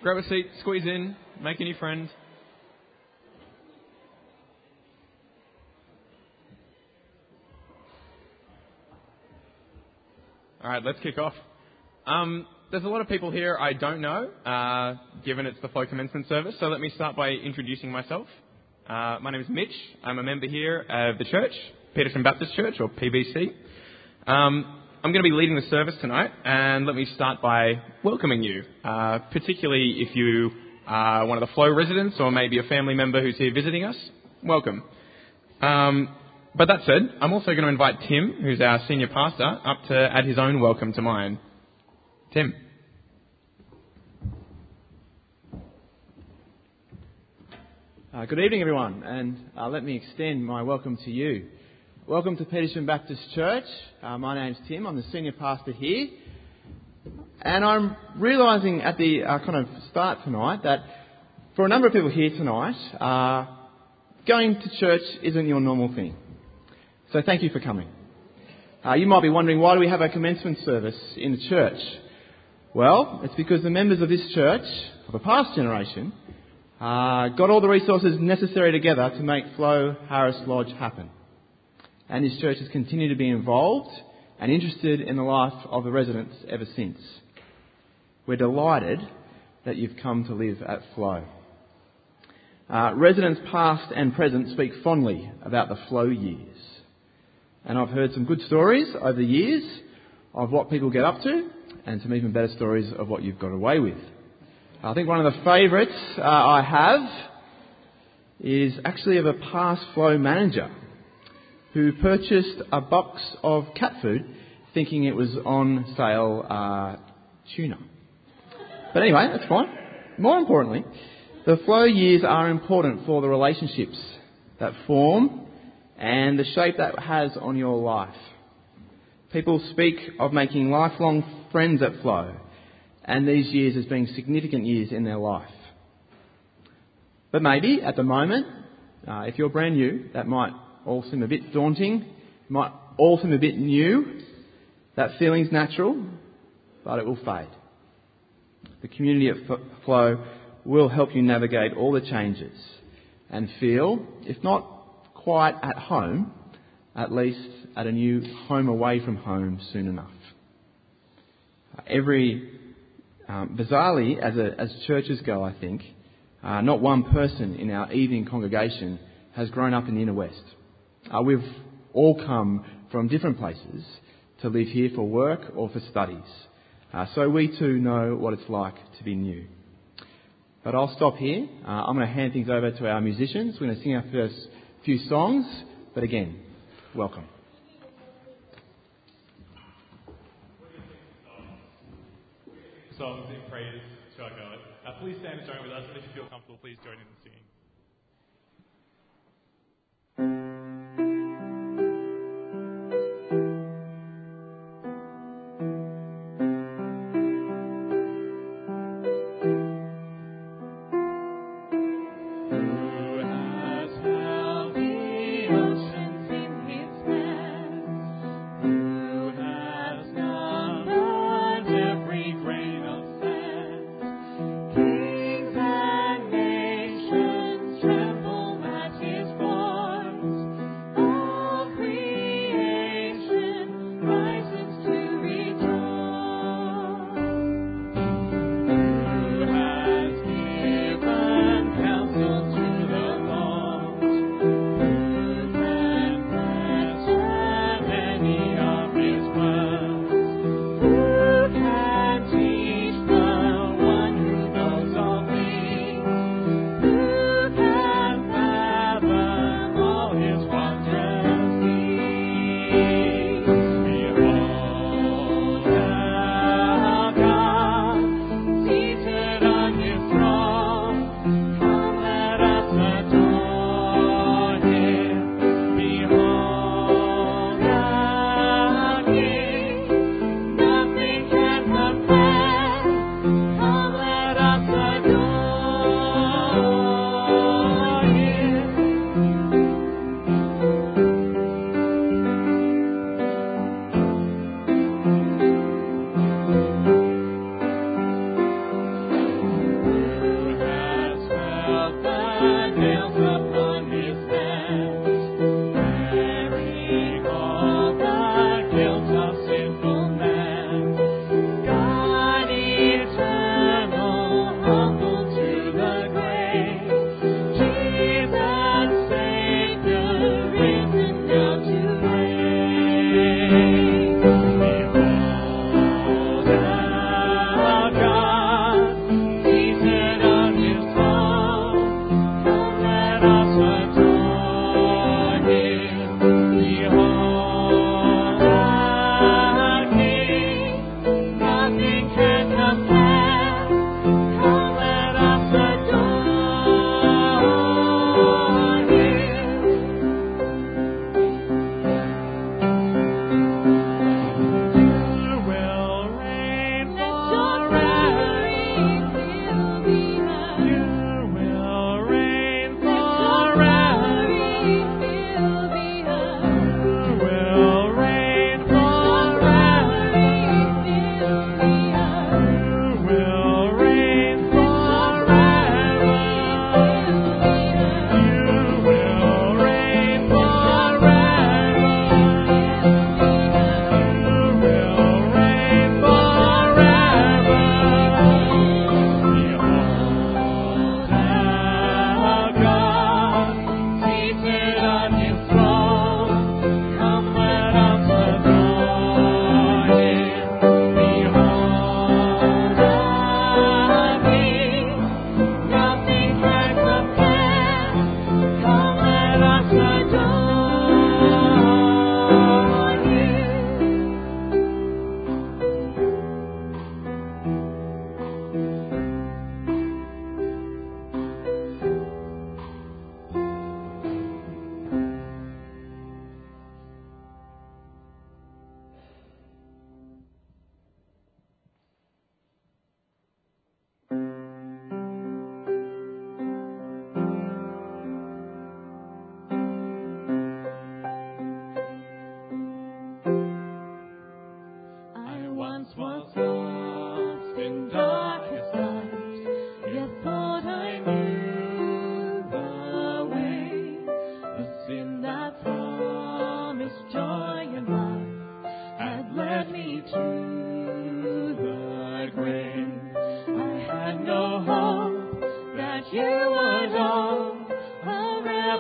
Grab a seat, squeeze in, make a new friend. All right, let's kick off. There's a lot of people here I don't know, given it's the Flow commencement service, so let me start by introducing myself. My name is Mitch. I'm a member here of the church, Peterson Baptist Church, or PBC. I'm going to be leading the service tonight, and let me start by welcoming you, particularly if you are one of the Flow residents or maybe a family member who's here visiting us. Welcome. But that said, I'm also going to invite Tim, who's our senior pastor, up to add his own welcome to mine. Tim. Good evening, everyone, and let me extend my welcome to you. Welcome to Peterson Baptist Church. My name's Tim. I'm the senior pastor here, and I'm realising at the kind of start tonight that for a number of people here tonight, going to church isn't your normal thing. So thank you for coming. You might be wondering, why do we have a commencement service in the church? Well, it's because the members of this church, of a past generation, got all the resources necessary together to make Flow Harris Lodge happen. And this church has continued to be involved and interested in the life of the residents ever since. We're delighted that you've come to live at Flow. Residents past and present speak fondly about the Flow years. And I've heard some good stories over the years of what people get up to, and some even better stories of what you've got away with. I think one of the favourites I have is actually of a past Flow manager who purchased a box of cat food thinking it was on sale tuna. But anyway, that's fine. More importantly, the Flow years are important for the relationships that form and the shape that has on your life. People speak of making lifelong friends at Flow, and these years as being significant years in their life. But maybe at the moment, if you're brand new, that might all seem a bit daunting, might all seem a bit new. That feeling's natural, but it will fade. The community at Flow will help you navigate all the changes and feel, if not quite at home, at least at a new home away from home soon enough. Bizarrely, as churches go, I think, not one person in our evening congregation has grown up in the inner west. We've all come from different places to live here for work or for studies. So we too know what it's like to be new. But I'll stop here. I'm going to hand things over to our musicians. We're going to sing our first few songs. But again, welcome. Songs in praise to our God. Please stand and join with us, and if you feel comfortable, please join in singing. Kings and nations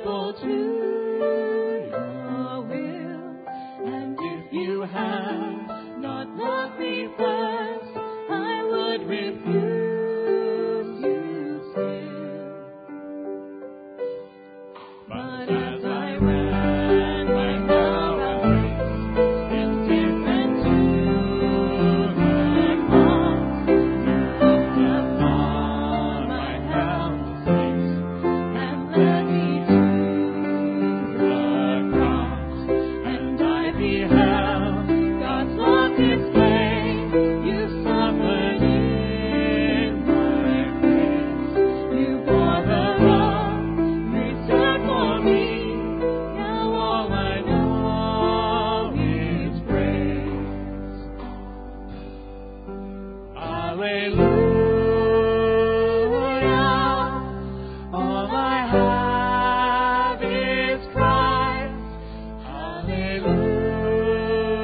able to your will. And if you have not loved me first, I would refuse you still. But as I ran my narrow race, indifferent to the cross, you looked upon my helpless face and led me to the cross. And I beheld God's love displayed. You suffered in my place. You bore the wrong reserved for me. Now all I know is praise. Hallelujah. All I have is Christ. Hallelujah.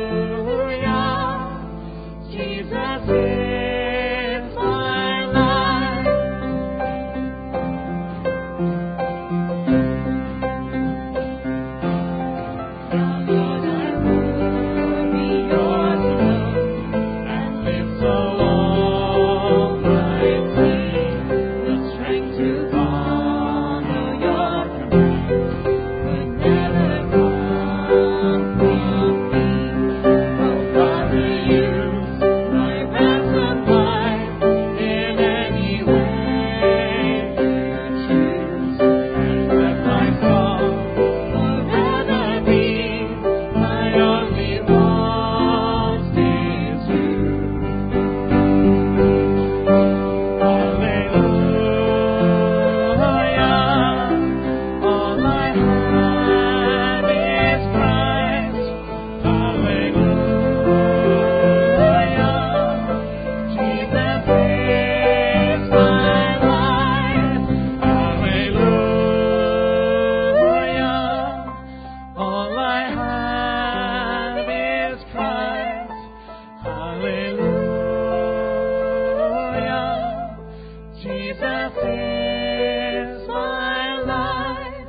Jesus is my life. Now, Lord, I would be yours alone and live so long I see the strength to follow your command would never come from me. Oh, Father, use my ransomed life in any way you choose, and let my song forever be my only want is you. Hallelujah. All I have is Christ. Hallelujah. Jesus is my life. Hallelujah. All I have is Christ. Hallelujah. Jesus is my life.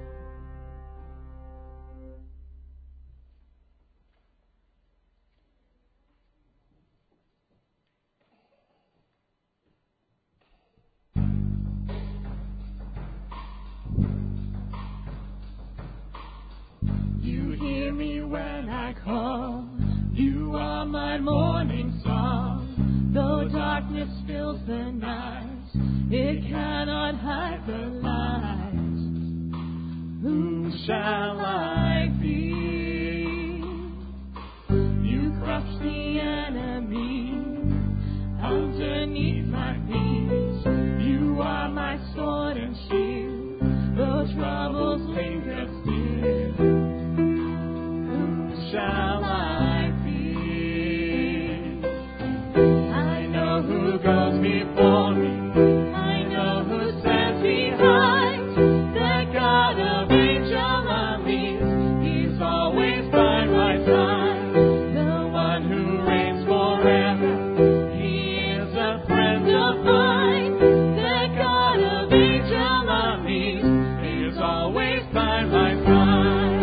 You hear me when I call. You are my morning song. Though darkness fills the night, it cannot hide the light. Whom shall I fear? You crush the enemy underneath my feet. You are my sword and shield. Though troubles linger still, whom shall I fear? I know who goes before me. I know who stands behind. The God of angel armies, He's always by my side. The one who reigns forever, He is a friend of mine. The God of angel armies is always by my side.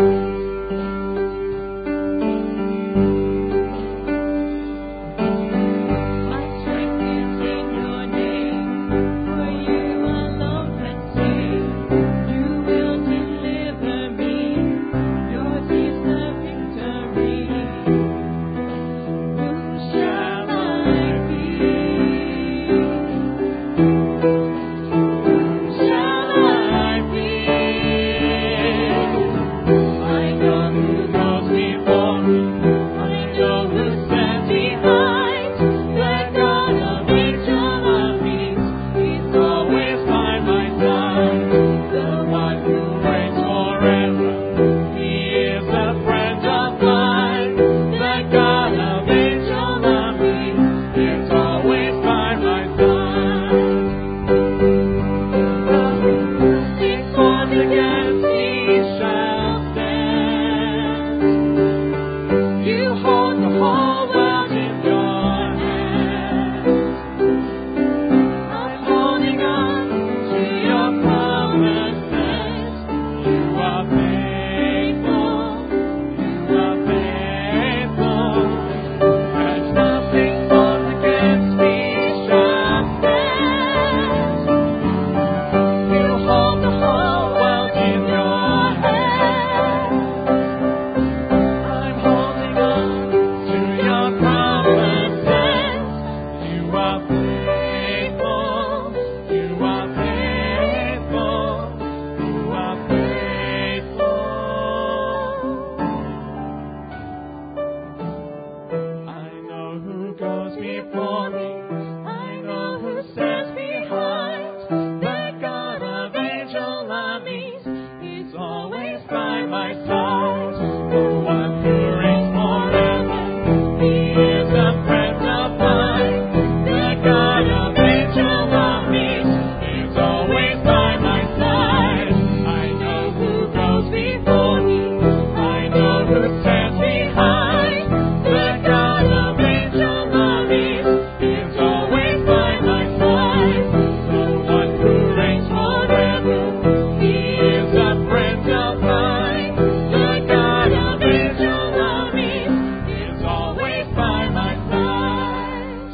My strength is in your name, for you alone can save. You will deliver me, yours is the victory. Whom shall I fear? Whom shall I fear? I know who goes before me. I know who stands behind. The God of angel armies, He's always by my side. The one who reigns forever, He is a friend of mine. The God of angel armies is always by my side. Six swords against me shall stand. You hold the whole world in your hands. I'm holding on to your promises. You always by my side. The one who reigns forever, He is a friend of mine. The God of angel armies is always by my side. I know who goes before me. I know who stands behind. The God of angel armies is always by my side. The one who reigns forever, He is a friend of mine. The God of angel armies is always by my side.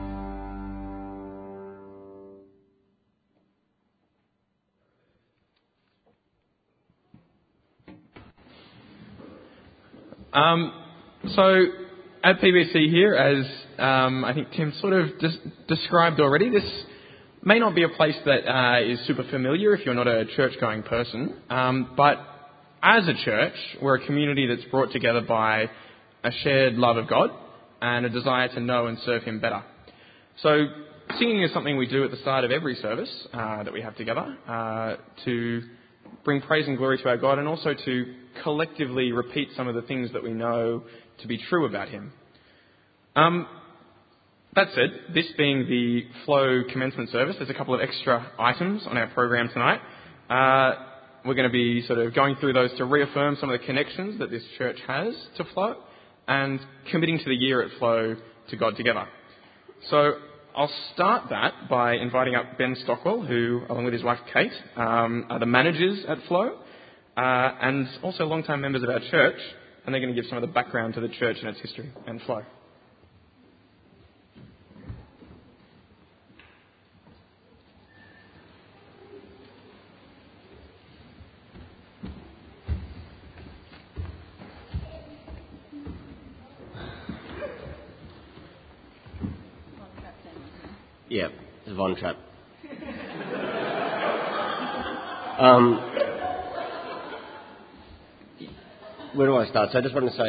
So at PBC here, as I think Tim sort of described already, this may not be a place that is super familiar if you're not a church-going person, but as a church, we're a community that's brought together by a shared love of God and a desire to know and serve Him better. So singing is something we do at the start of every service that we have together to bring praise and glory to our God, and also to collectively repeat some of the things that we know to be true about Him. That said, this being the Flow commencement service, there's a couple of extra items on our program tonight. We're going to be sort of going through those to reaffirm some of the connections that this church has to Flow and committing to the year at Flow to God together. So I'll start that by inviting up Ben Stockwell, who, along with his wife Kate, are the managers at Flow, and also long-time members of our church, and they're going to give some of the background to the church and its history and Flow. Yeah, it's Von Trapp. Where do I start? So I just want to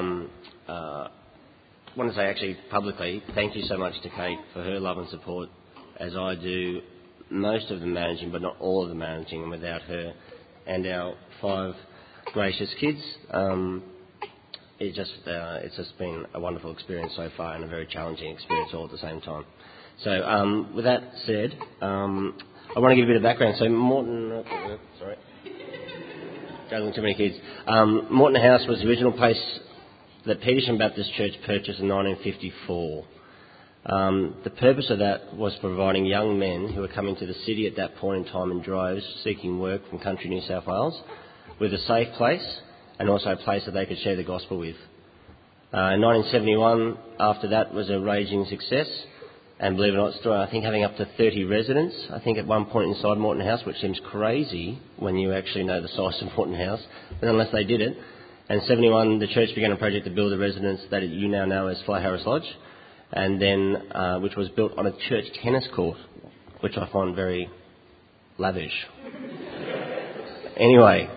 say, actually publicly, thank you so much to Kate for her love and support, as I do most of the managing, but not all of the managing, and without her and our 5 gracious kids, it's just been a wonderful experience so far, and a very challenging experience all at the same time. So, with that said, I want to give a bit of background. So, Morton, sorry, juggling too many kids. Morton House was the original place that Petersham Baptist Church purchased in 1954. The purpose of that was providing young men who were coming to the city at that point in time in droves, seeking work from country New South Wales, with a safe place and also a place that they could share the gospel with. In 1971, after that, was a raging success. And believe it or not, I think having up to 30 residents, I think at one point inside Morton House, which seems crazy when you actually know the size of Morton House, but unless they did it. And in 71, the church began a project to build the residence that you now know as Fly Harris Lodge, and then which was built on a church tennis court, which I find very lavish. Anyway,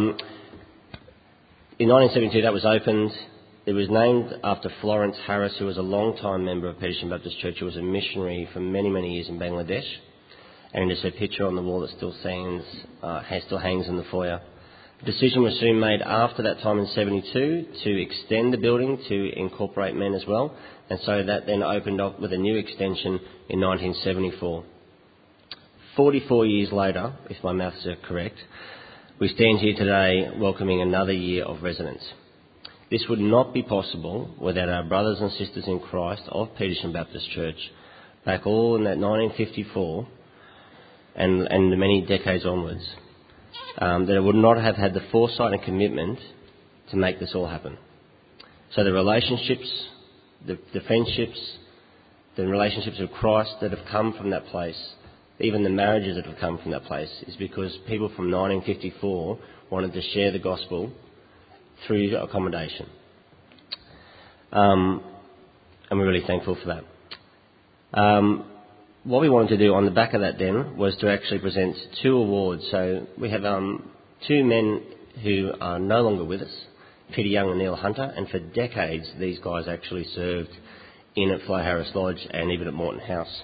in 1972 that was opened. It was named after Florence Harris, who was a long-time member of Petersham Baptist Church, who was a missionary for many, many years in Bangladesh. And there's her picture on the wall that still hangs in the foyer. The decision was soon made after that time in 72 to extend the building to incorporate men as well. And so that then opened up with a new extension in 1974. 44 years later, if my maths are correct, we stand here today welcoming another year of residence. This would not be possible without our brothers and sisters in Christ of Petersham Baptist Church, back all in that 1954 and the many decades onwards, that would not have had the foresight and commitment to make this all happen. So the relationships, the friendships, the relationships of Christ that have come from that place, even the marriages that have come from that place, is because people from 1954 wanted to share the gospel through accommodation. And we're really thankful for that. What we wanted to do on the back of that then was to actually present 2 awards. So we have 2 men who are no longer with us, Peter Young and Neil Hunter, and for decades these guys actually served in at Fly Harris Lodge and even at Morton House.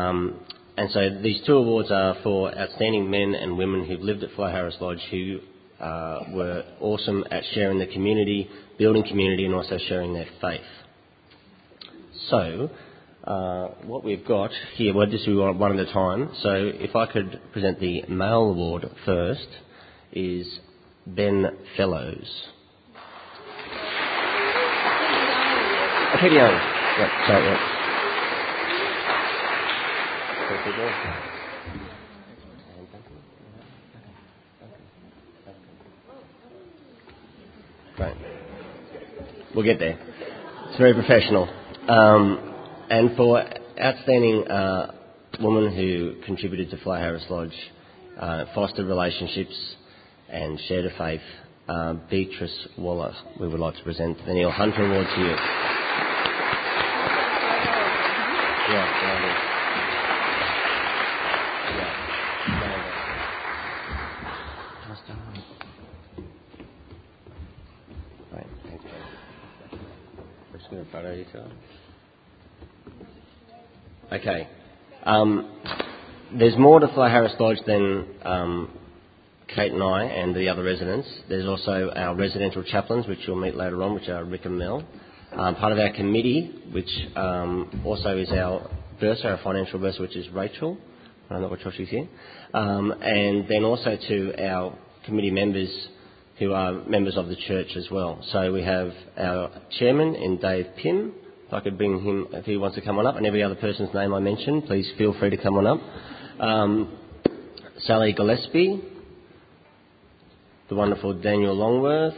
And so these 2 awards are for outstanding men and women who've lived at Fly Harris Lodge who were awesome at sharing the community, building community, and also sharing their faith. So, what we've got here, we'll just do one at a time. So, if I could present the male award first, is Ben Fellows. Keep going. Yep, sorry, yep. Great. We'll get there. It's very professional. And for outstanding woman who contributed to Flo Harris Lodge, fostered relationships and shared a faith, Beatrice Waller, we would like to present the Neil Hunter Award to you. Right, thank you. We're just going to photo you two. Okay. There's more to Flo Harris Lodge than Kate and I and the other residents. There's also our residential chaplains, which you'll meet later on, which are Rick and Mel. Part of our committee, which also is our bursar, our financial bursar, which is Rachel. I don't know what she's here. And then also to our committee members who are members of the church as well. So we have our chairman in Dave Pym. If I could bring him, if he wants to come on up, and every other person's name I mentioned, please feel free to come on up. Sally Gillespie, the wonderful Daniel Longworth,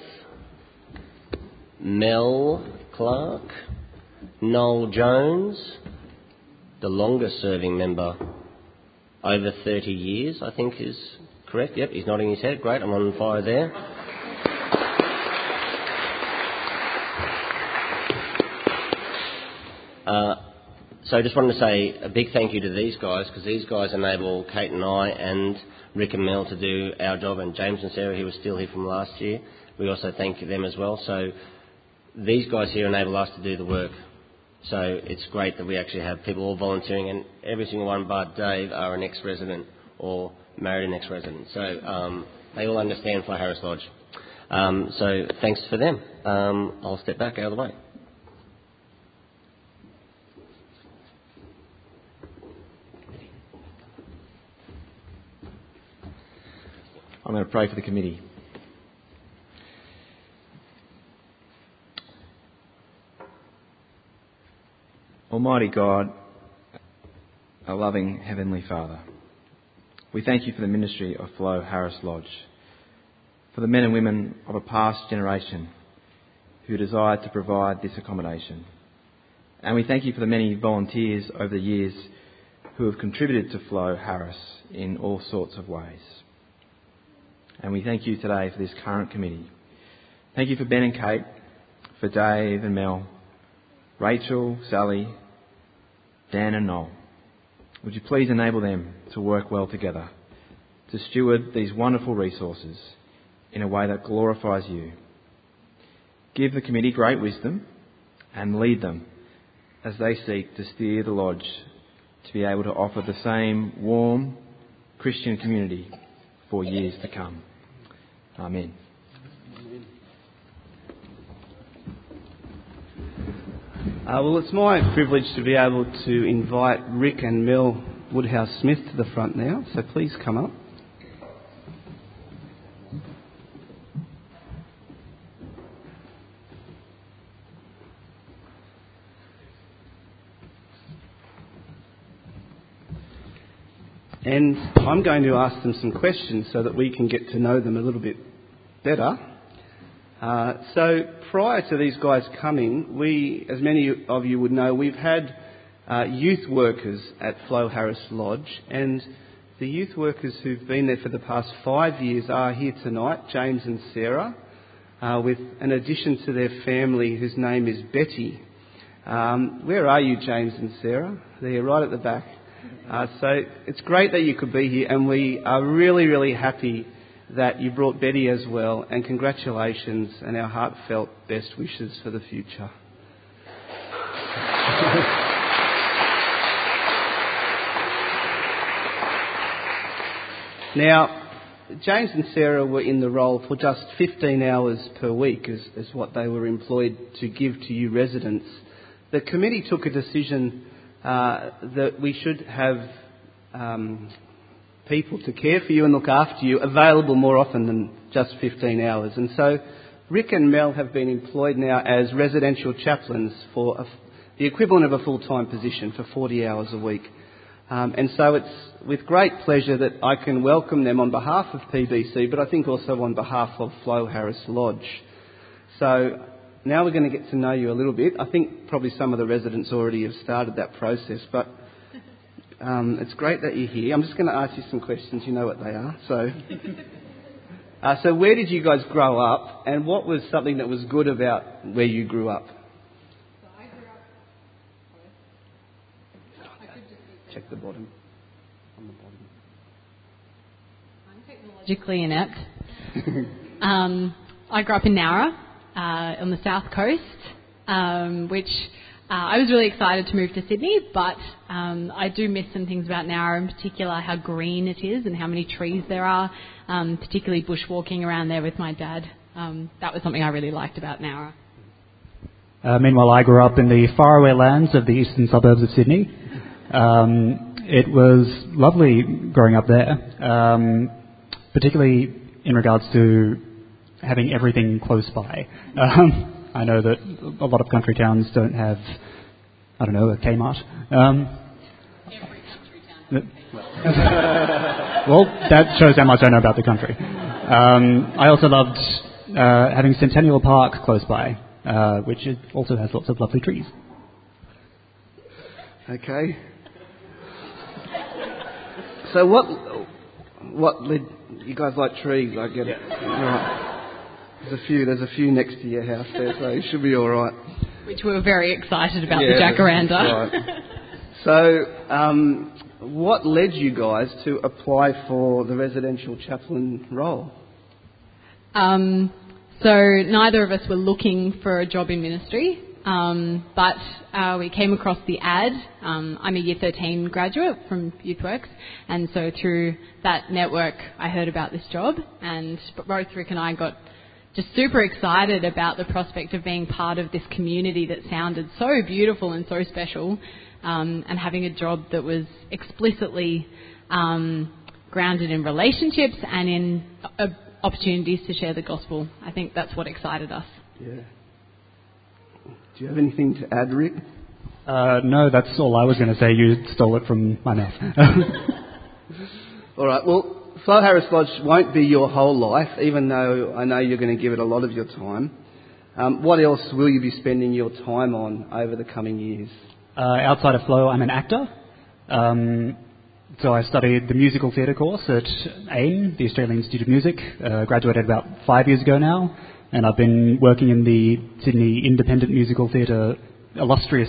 Mel Clark, Noel Jones, the longest serving member, over 30 years, I think is correct. Yep, he's nodding his head. Great, I'm on fire there. So I just wanted to say a big thank you to these guys, because these guys enable Kate and I and Rick and Mel to do our job, and James and Sarah, who was still here from last year, we also thank them as well. So these guys here enable us to do the work. So it's great that we actually have people all volunteering, and every single one bar Dave are an ex-resident or married an ex-resident. So they all understand Flo Harris Lodge. So thanks for them. I'll step back out of the way. I'm going to pray for the committee. Almighty God, our loving Heavenly Father, we thank you for the ministry of Flo Harris Lodge, for the men and women of a past generation who desired to provide this accommodation. And we thank you for the many volunteers over the years who have contributed to Flo Harris in all sorts of ways. And we thank you today for this current committee. Thank you for Ben and Kate, for Dave and Mel, Rachel, Sally, Dan and Noel. Would you please enable them to work well together, to steward these wonderful resources in a way that glorifies you. Give the committee great wisdom and lead them as they seek to steer the lodge to be able to offer the same warm Christian community for years to come. Amen. Well, it's my privilege to be able to invite Rick and Mel Woodhouse-Smith to the front now, so please come up. And I'm going to ask them some questions so that we can get to know them a little bit better. So prior to these guys coming, we, as many of you would know, we've had youth workers at Flo Harris Lodge, and the youth workers who've been there for the past 5 years are here tonight, James and Sarah, with an addition to their family whose name is Betty. Where are you, James and Sarah? They're right at the back. So it's great that you could be here, and we are really, really happy that you brought Betty as well, and congratulations and our heartfelt best wishes for the future. Now, James and Sarah were in the role for just 15 hours per week is what they were employed to give to you residents. The committee took a decision that we should have people to care for you and look after you available more often than just 15 hours. And so Rick and Mel have been employed now as residential chaplains for the equivalent of a full-time position for 40 hours a week. And so it's with great pleasure that I can welcome them on behalf of PBC, but I think also on behalf of Flo Harris Lodge. So now we're going to get to know you a little bit. I think probably some of the residents already have started that process, but it's great that you're here. I'm just going to ask you some questions. You know what they are. So where did you guys grow up, and what was something that was good about where you grew up? Check the bottom. On the bottom. I'm technologically inept. I grew up in Nowra, on the south coast, which I was really excited to move to Sydney, but I do miss some things about Nowra, in particular how green it is and how many trees there are, particularly bushwalking around there with my dad. That was something I really liked about Nowra. Meanwhile, I grew up in the faraway lands of the eastern suburbs of Sydney. It was lovely growing up there, particularly in regards to having everything close by. I know that a lot of country towns don't have, a Kmart. Every country town. Well, that shows how much I know about the country. I also loved having Centennial Park close by, which also has lots of lovely trees. Okay. So what led you guys like trees? I get it. Right. There's a few next to your house there, so you should be all right. Which we were very excited about, the jacaranda. Right. So, what led you guys to apply for the residential chaplain role? So neither of us were looking for a job in ministry, but we came across the ad. I'm a Year 13 graduate from YouthWorks, and so through that network I heard about this job, and both Rick and I got just super excited about the prospect of being part of this community that sounded so beautiful and so special, and having a job that was explicitly grounded in relationships and in opportunities to share the gospel. I think that's what excited us. Yeah. Do you have anything to add, Rick? No, that's all I was going to say. You stole it from my mouth. All right, well, Flo Harris Lodge won't be your whole life, even though I know you're going to give it a lot of your time. What else will you be spending your time on over the coming years? Outside of Flo, I'm an actor. So I studied the musical theatre course at AIM, the Australian Institute of Music. Graduated about 5 years ago now, and I've been working in the Sydney Independent Musical Theatre illustrious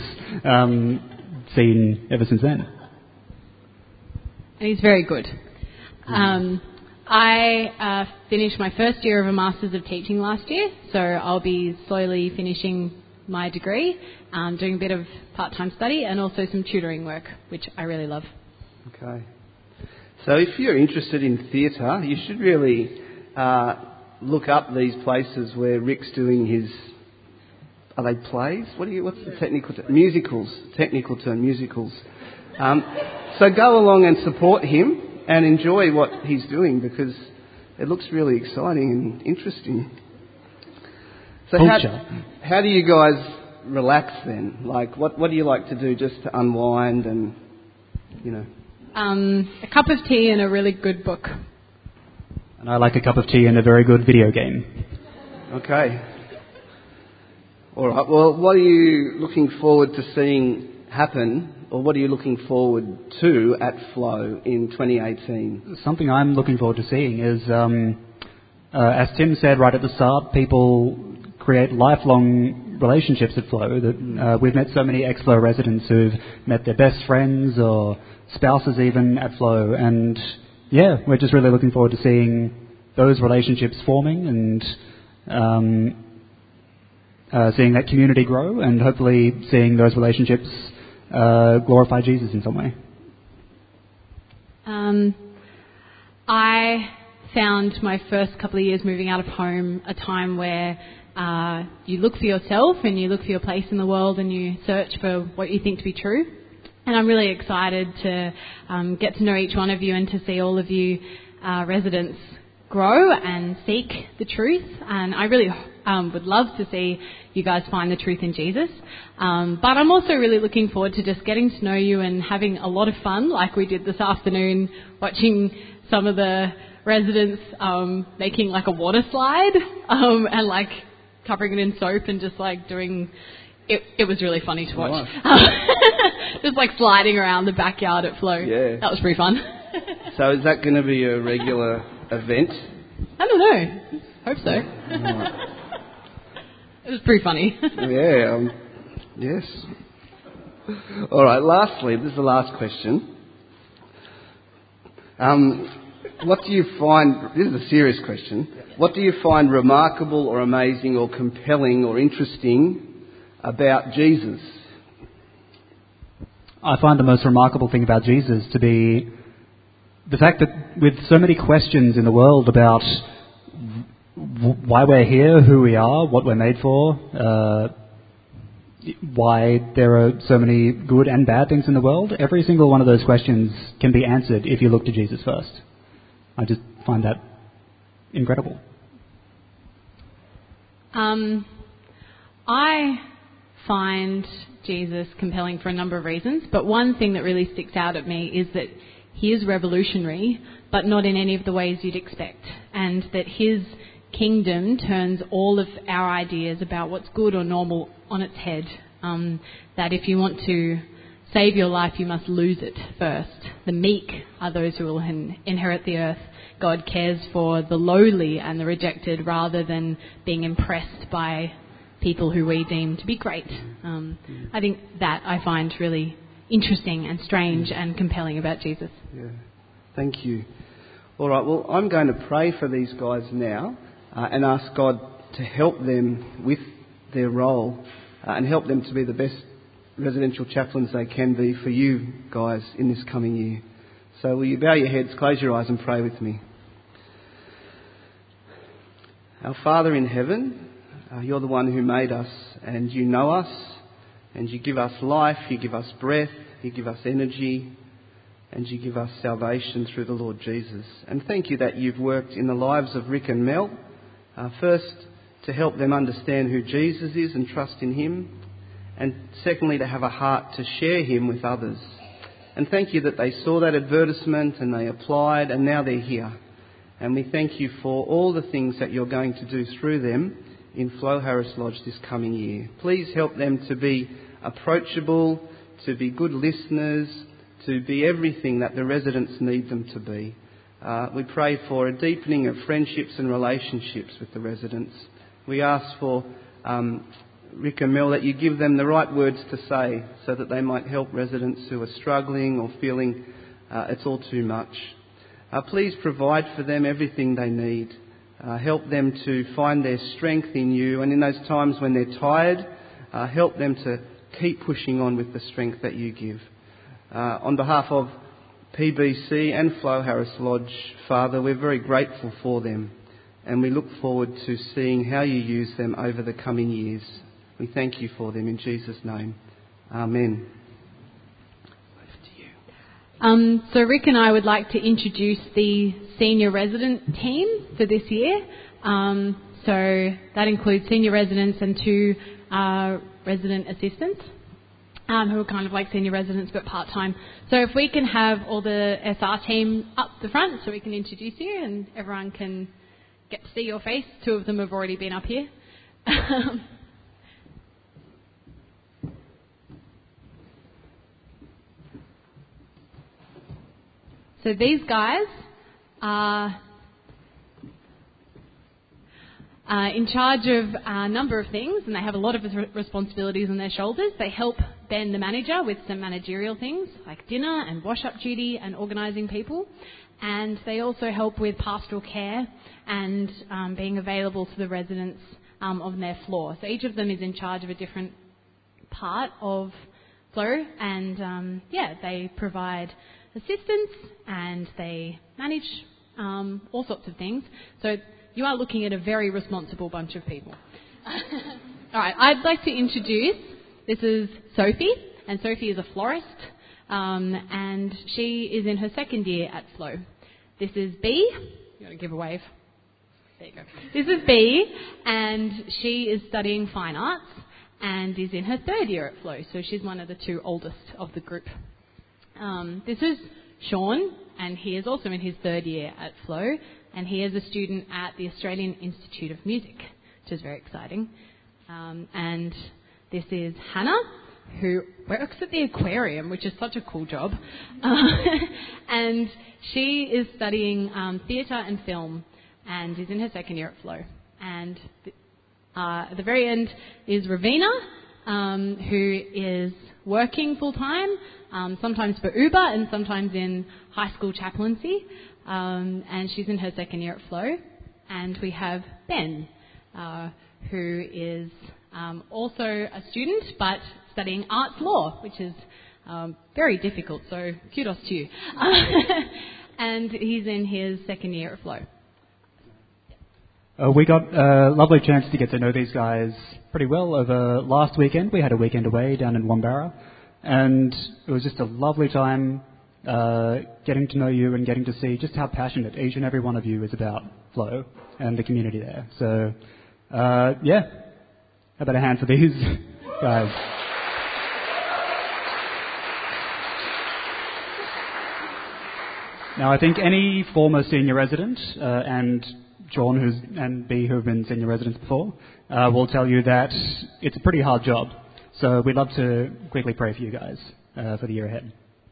scene ever since then. And he's very good. I finished my first year of a Masters of Teaching last year, so I'll be slowly finishing my degree, doing a bit of part-time study and also some tutoring work, which I really love. Okay. So if you're interested in theatre, you should really look up these places where Rick's doing his... Are they plays? What's the technical term? Musicals. Technical term, musicals. So go along and support him and enjoy what he's doing, because it looks really exciting and interesting. So how do you guys relax then? Like, what do you like to do just to unwind and, A cup of tea and a really good book. And I like a cup of tea and a very good video game. Okay. All right. Well, what are you looking forward to seeing happen, or what are you looking forward to at Flow in 2018? Something I'm looking forward to seeing is, as Tim said right at the start, people create lifelong relationships at Flow. That we've met so many ex-Flow residents who've met their best friends or spouses even at Flow, and yeah, we're just really looking forward to seeing those relationships forming and seeing that community grow, and hopefully seeing those relationships glorify Jesus in some way. I found my first couple of years moving out of home a time where you look for yourself and you look for your place in the world and you search for what you think to be true. And I'm really excited to get to know each one of you and to see all of you residents grow and seek the truth. And I really would love to see you guys find the truth in Jesus. But I'm also really looking forward to just getting to know you and having a lot of fun, like we did this afternoon, watching some of the residents making like a water slide and like covering it in soap and just like doing... It was really funny to watch. Just like sliding around the backyard at Flow. Yeah. That was pretty fun. So is that going to be a regular event? I don't know. Hope so. It was pretty funny. Yeah. Yes. All right. Lastly, this is the last question. What do you find... This is a serious question. What do you find remarkable or amazing or compelling or interesting about Jesus? I find the most remarkable thing about Jesus to be the fact that with so many questions in the world about why we're here, who we are, what we're made for, why there are so many good and bad things in the world, every single one of those questions can be answered if you look to Jesus first. I just find that incredible. I find Jesus compelling for a number of reasons, but one thing that really sticks out at me is that he is revolutionary, but not in any of the ways you'd expect, and that his kingdom turns all of our ideas about what's good or normal on its head. That if you want to save your life, you must lose it first. The meek are those who will inherit the earth. God cares for the lowly and the rejected rather than being impressed by people who we deem to be great. I think that I find really interesting and strange and compelling about Jesus. Yeah. Thank you. All right, well, I'm going to pray for these guys now and ask God to help them with their role and help them to be the best residential chaplains they can be for you guys in this coming year. So will you bow your heads, close your eyes and pray with me. Our Father in heaven, you're the one who made us, and you know us, and you give us life, you give us breath, you give us energy, and you give us salvation through the Lord Jesus. And thank you that you've worked in the lives of Rick and Mel, first to help them understand who Jesus is and trust in him, and secondly to have a heart to share him with others. And thank you that they saw that advertisement and they applied, and now they're here. And we thank you for all the things that you're going to do through them in Flo Harris Lodge this coming year. Please help them to be approachable, to be good listeners, to be everything that the residents need them to be. We pray for a deepening of friendships and relationships with the residents. We ask for Rick and Mel that you give them the right words to say so that they might help residents who are struggling or feeling it's all too much. Please provide for them everything they need. Help them to find their strength in you, and in those times when they're tired, help them to keep pushing on with the strength that you give. On behalf of PBC and Flo Harris Lodge, Father, we're very grateful for them, and we look forward to seeing how you use them over the coming years. We thank you for them in Jesus' name. Amen. So Rick and I would like to introduce the senior resident team for this year. So that includes senior residents and 2 resident assistants who are kind of like senior residents but part-time. So if we can have all the SR team up the front so we can introduce you and everyone can get to see your face. 2 of them have already been up here. So these guys are in charge of a number of things, and they have a lot of responsibilities on their shoulders. They help Ben, the manager, with some managerial things like dinner and wash-up duty and organising people. And they also help with pastoral care and being available to the residents on their floor. So each of them is in charge of a different part of Flow, and they provide assistance and they manage all sorts of things. So you are looking at a very responsible bunch of people. All right, I'd like to introduce, this is Sophie, and Sophie is a florist, and she is in her second year at Flow. This is B. You want to give a wave? There you go. This is B, and she is studying fine arts and is in her third year at Flow, so she's one of the two oldest of the group. This is Sean, and he is also in his third year at Flow, and he is a student at the Australian Institute of Music, which is very exciting. And this is Hannah, who works at the aquarium, which is such a cool job. And she is studying theatre and film and is in her second year at Flow. And at the very end is Ravina, who is working full-time, sometimes for Uber and sometimes in high school chaplaincy. And she's in her second year at Flow. And we have Ben, who is also a student but studying arts law, which is very difficult, so kudos to you. And he's in his second year at Flow. We got a lovely chance to get to know these guys pretty well over last weekend. We had a weekend away down in Wombarra, and it was just a lovely time getting to know you and getting to see just how passionate each and every one of you is about Flow and the community there. So, yeah, how about a hand for these guys? Now, I think any former senior resident and John and B, who have been senior residents before, will tell you that it's a pretty hard job. So we'd love to quickly pray for you guys for the year ahead.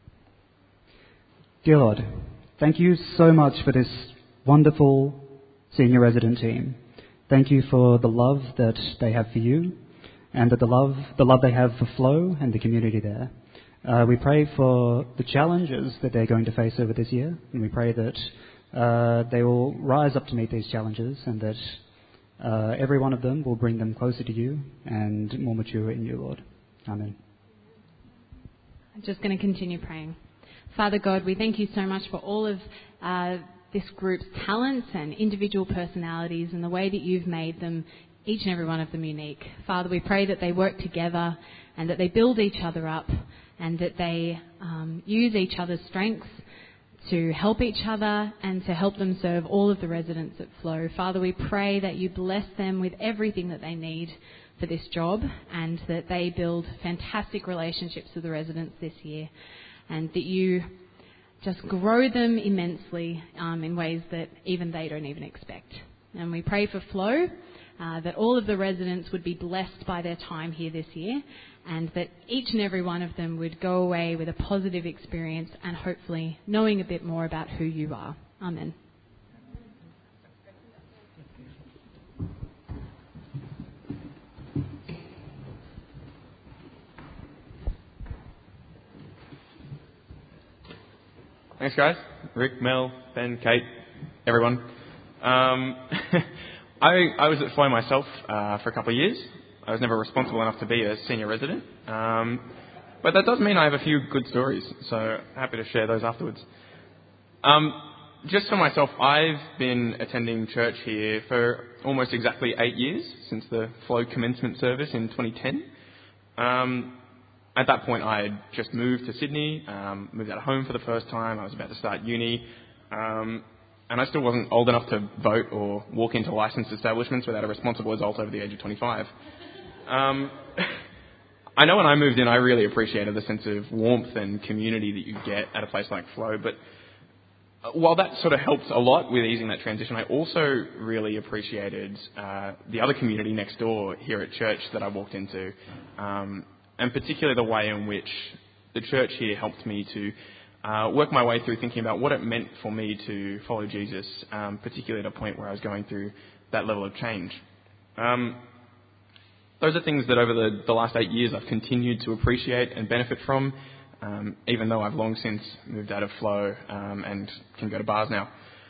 Dear Lord, thank you so much for this wonderful senior resident team. Thank you for the love that they have for you and the love they have for Flow and the community there. We pray for the challenges that they're going to face over this year, and we pray that they will rise up to meet these challenges and that every one of them will bring them closer to you and more mature in you, Lord. Amen. I'm just going to continue praying. Father God, we thank you so much for all of this group's talents and individual personalities and the way that you've made them, each and every one of them, unique. Father, we pray that they work together and that they build each other up and that they use each other's strengths to help each other and to help them serve all of the residents at Flow. Father, we pray that you bless them with everything that they need for this job and that they build fantastic relationships with the residents this year and that you just grow them immensely in ways that even they don't even expect. And we pray for Flow, that all of the residents would be blessed by their time here this year and that each and every one of them would go away with a positive experience and hopefully knowing a bit more about who you are. Amen. Thanks, guys. Rick, Mel, Ben, Kate, everyone. I was at Flow myself for a couple of years. I was never responsible enough to be a senior resident. But that does mean I have a few good stories, so happy to share those afterwards. Just for myself, I've been attending church here for almost exactly 8 years, since the Flow commencement service in 2010. At that point, I had just moved to Sydney, moved out of home for the first time. I was about to start uni, and I still wasn't old enough to vote or walk into licensed establishments without a responsible adult over the age of 25. I know when I moved in, I really appreciated the sense of warmth and community that you get at a place like Flow, but while that sort of helped a lot with easing that transition, I also really appreciated the other community next door here at church that I walked into. And particularly the way in which the church here helped me to work my way through thinking about what it meant for me to follow Jesus, particularly at a point where I was going through that level of change. Those are things that over the last 8 years I've continued to appreciate and benefit from, even though I've long since moved out of Flow and can go to bars now.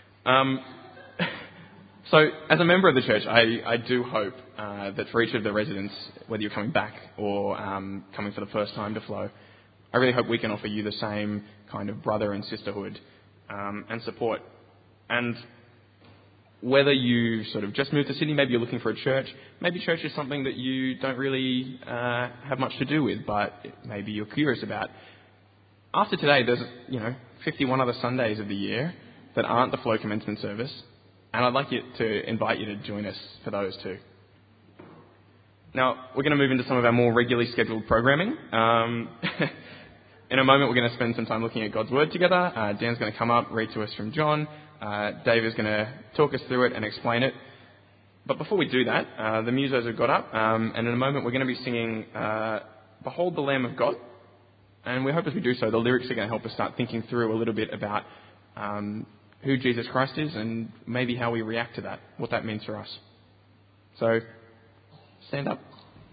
So, as a member of the church, I do hope that for each of the residents, whether you're coming back or coming for the first time to Flow, I really hope we can offer you the same kind of brother and sisterhood and support. And whether you sort of just moved to Sydney, maybe you're looking for a church, maybe church is something that you don't really have much to do with, but maybe you're curious about. After today, there's 51 other Sundays of the year that aren't the Flow Commencement service, and I'd like to invite you to join us for those too. Now, we're going to move into some of our more regularly scheduled programming. In a moment, we're going to spend some time looking at God's Word together. Dan's going to come up, read to us from John. Dave is going to talk us through it and explain it. But before we do that, the musos have got up, and in a moment we're going to be singing Behold the Lamb of God. And we hope as we do so, the lyrics are going to help us start thinking through a little bit about who Jesus Christ is and maybe how we react to that, what that means for us. So, stand up.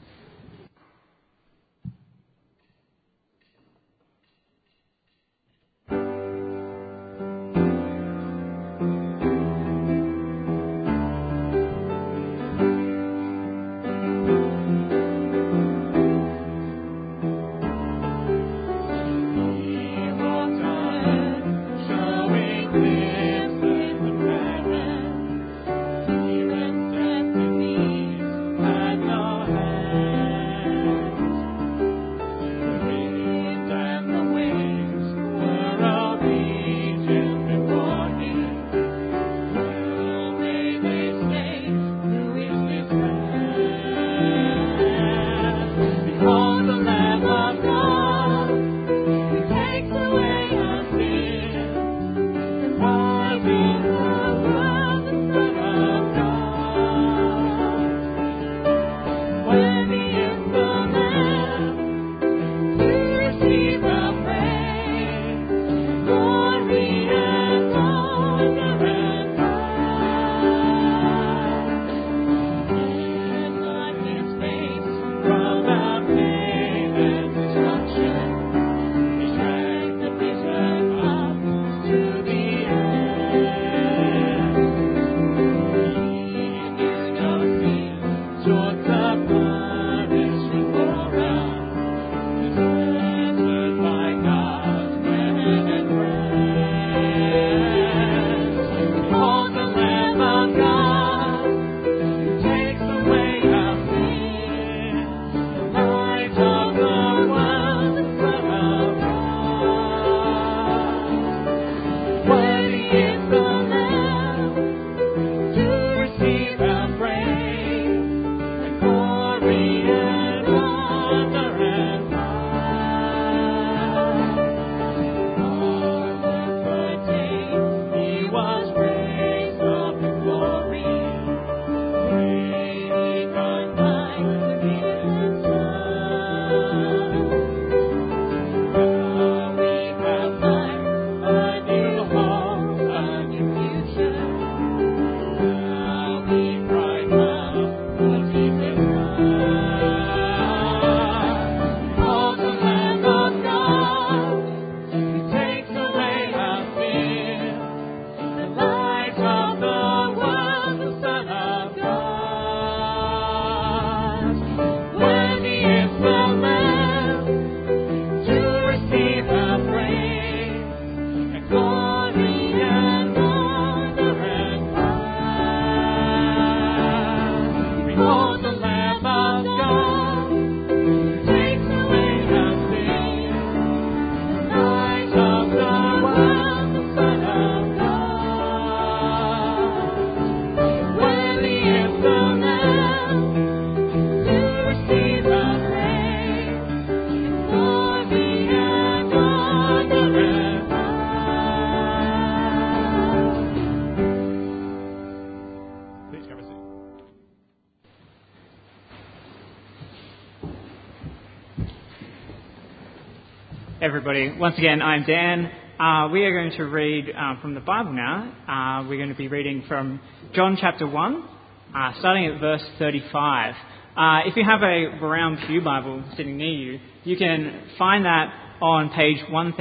Everybody, once again, I'm Dan. We are going to read from the Bible now. We're going to be reading from John chapter 1, starting at verse 35. If you have a round pew Bible sitting near you, you can find that on page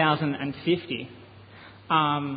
1050. I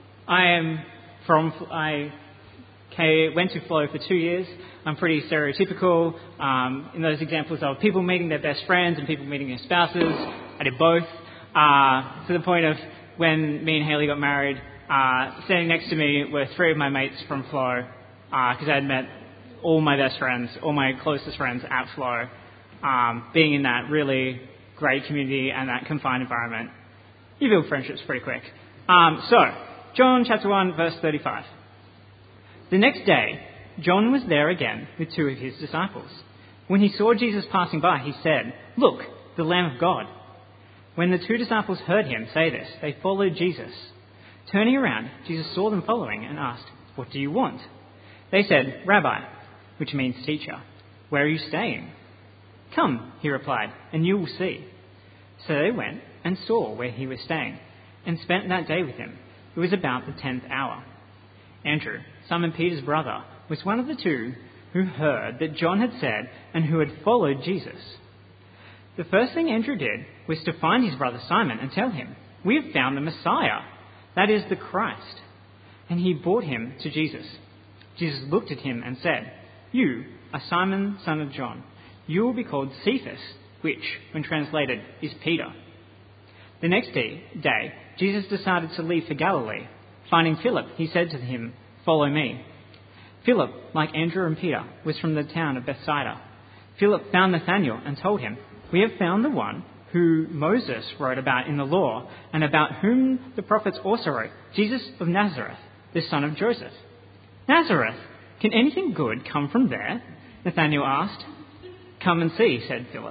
went to Flow for 2 years. I'm pretty stereotypical in those examples of people meeting their best friends and people meeting their spouses. I did both. To the point of when me and Hayley got married, standing next to me were three of my mates from Flow, because I had met all my best friends, all my closest friends at Flow, being in that really great community and that confined environment. You build friendships pretty quick. So, John chapter 1, verse 35. The next day, John was there again with two of his disciples. When he saw Jesus passing by, he said, "Look, the Lamb of God." When the two disciples heard him say this, they followed Jesus. Turning around, Jesus saw them following and asked, "What do you want?" They said, "Rabbi," which means teacher, "where are you staying?" "Come," he replied, "and you will see." So they went and saw where he was staying and spent that day with him. It was about the 10th hour. Andrew, Simon Peter's brother, was one of the two who heard that John had said and who had followed Jesus. The first thing Andrew did was to find his brother Simon and tell him, "We have found the Messiah, that is the Christ." And he brought him to Jesus. Jesus looked at him and said, "You are Simon, son of John. You will be called Cephas," which, when translated, is Peter. The next day, Jesus decided to leave for Galilee. Finding Philip, he said to him, "Follow me." Philip, like Andrew and Peter, was from the town of Bethsaida. Philip found Nathanael and told him, "We have found the one who Moses wrote about in the law and about whom the prophets also wrote, Jesus of Nazareth, the son of Joseph." "Nazareth? Can anything good come from there?" Nathanael asked. "Come and see," said Philip.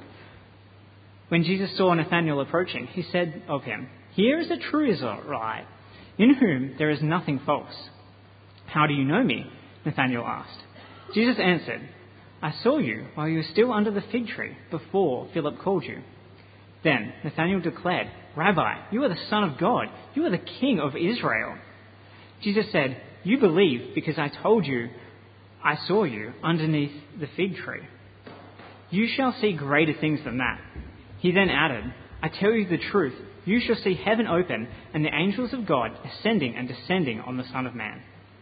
When Jesus saw Nathanael approaching, he said of him, "Here is a true Israelite, in whom there is nothing false." "How do you know me?" Nathanael asked. Jesus answered, "I saw you while you were still under the fig tree, before Philip called you." Then Nathanael declared, "Rabbi, you are the Son of God. You are the King of Israel." Jesus said, "You believe because I told you I saw you underneath the fig tree. You shall see greater things than that." He then added, "I tell you the truth, you shall see heaven open and the angels of God ascending and descending on the Son of Man."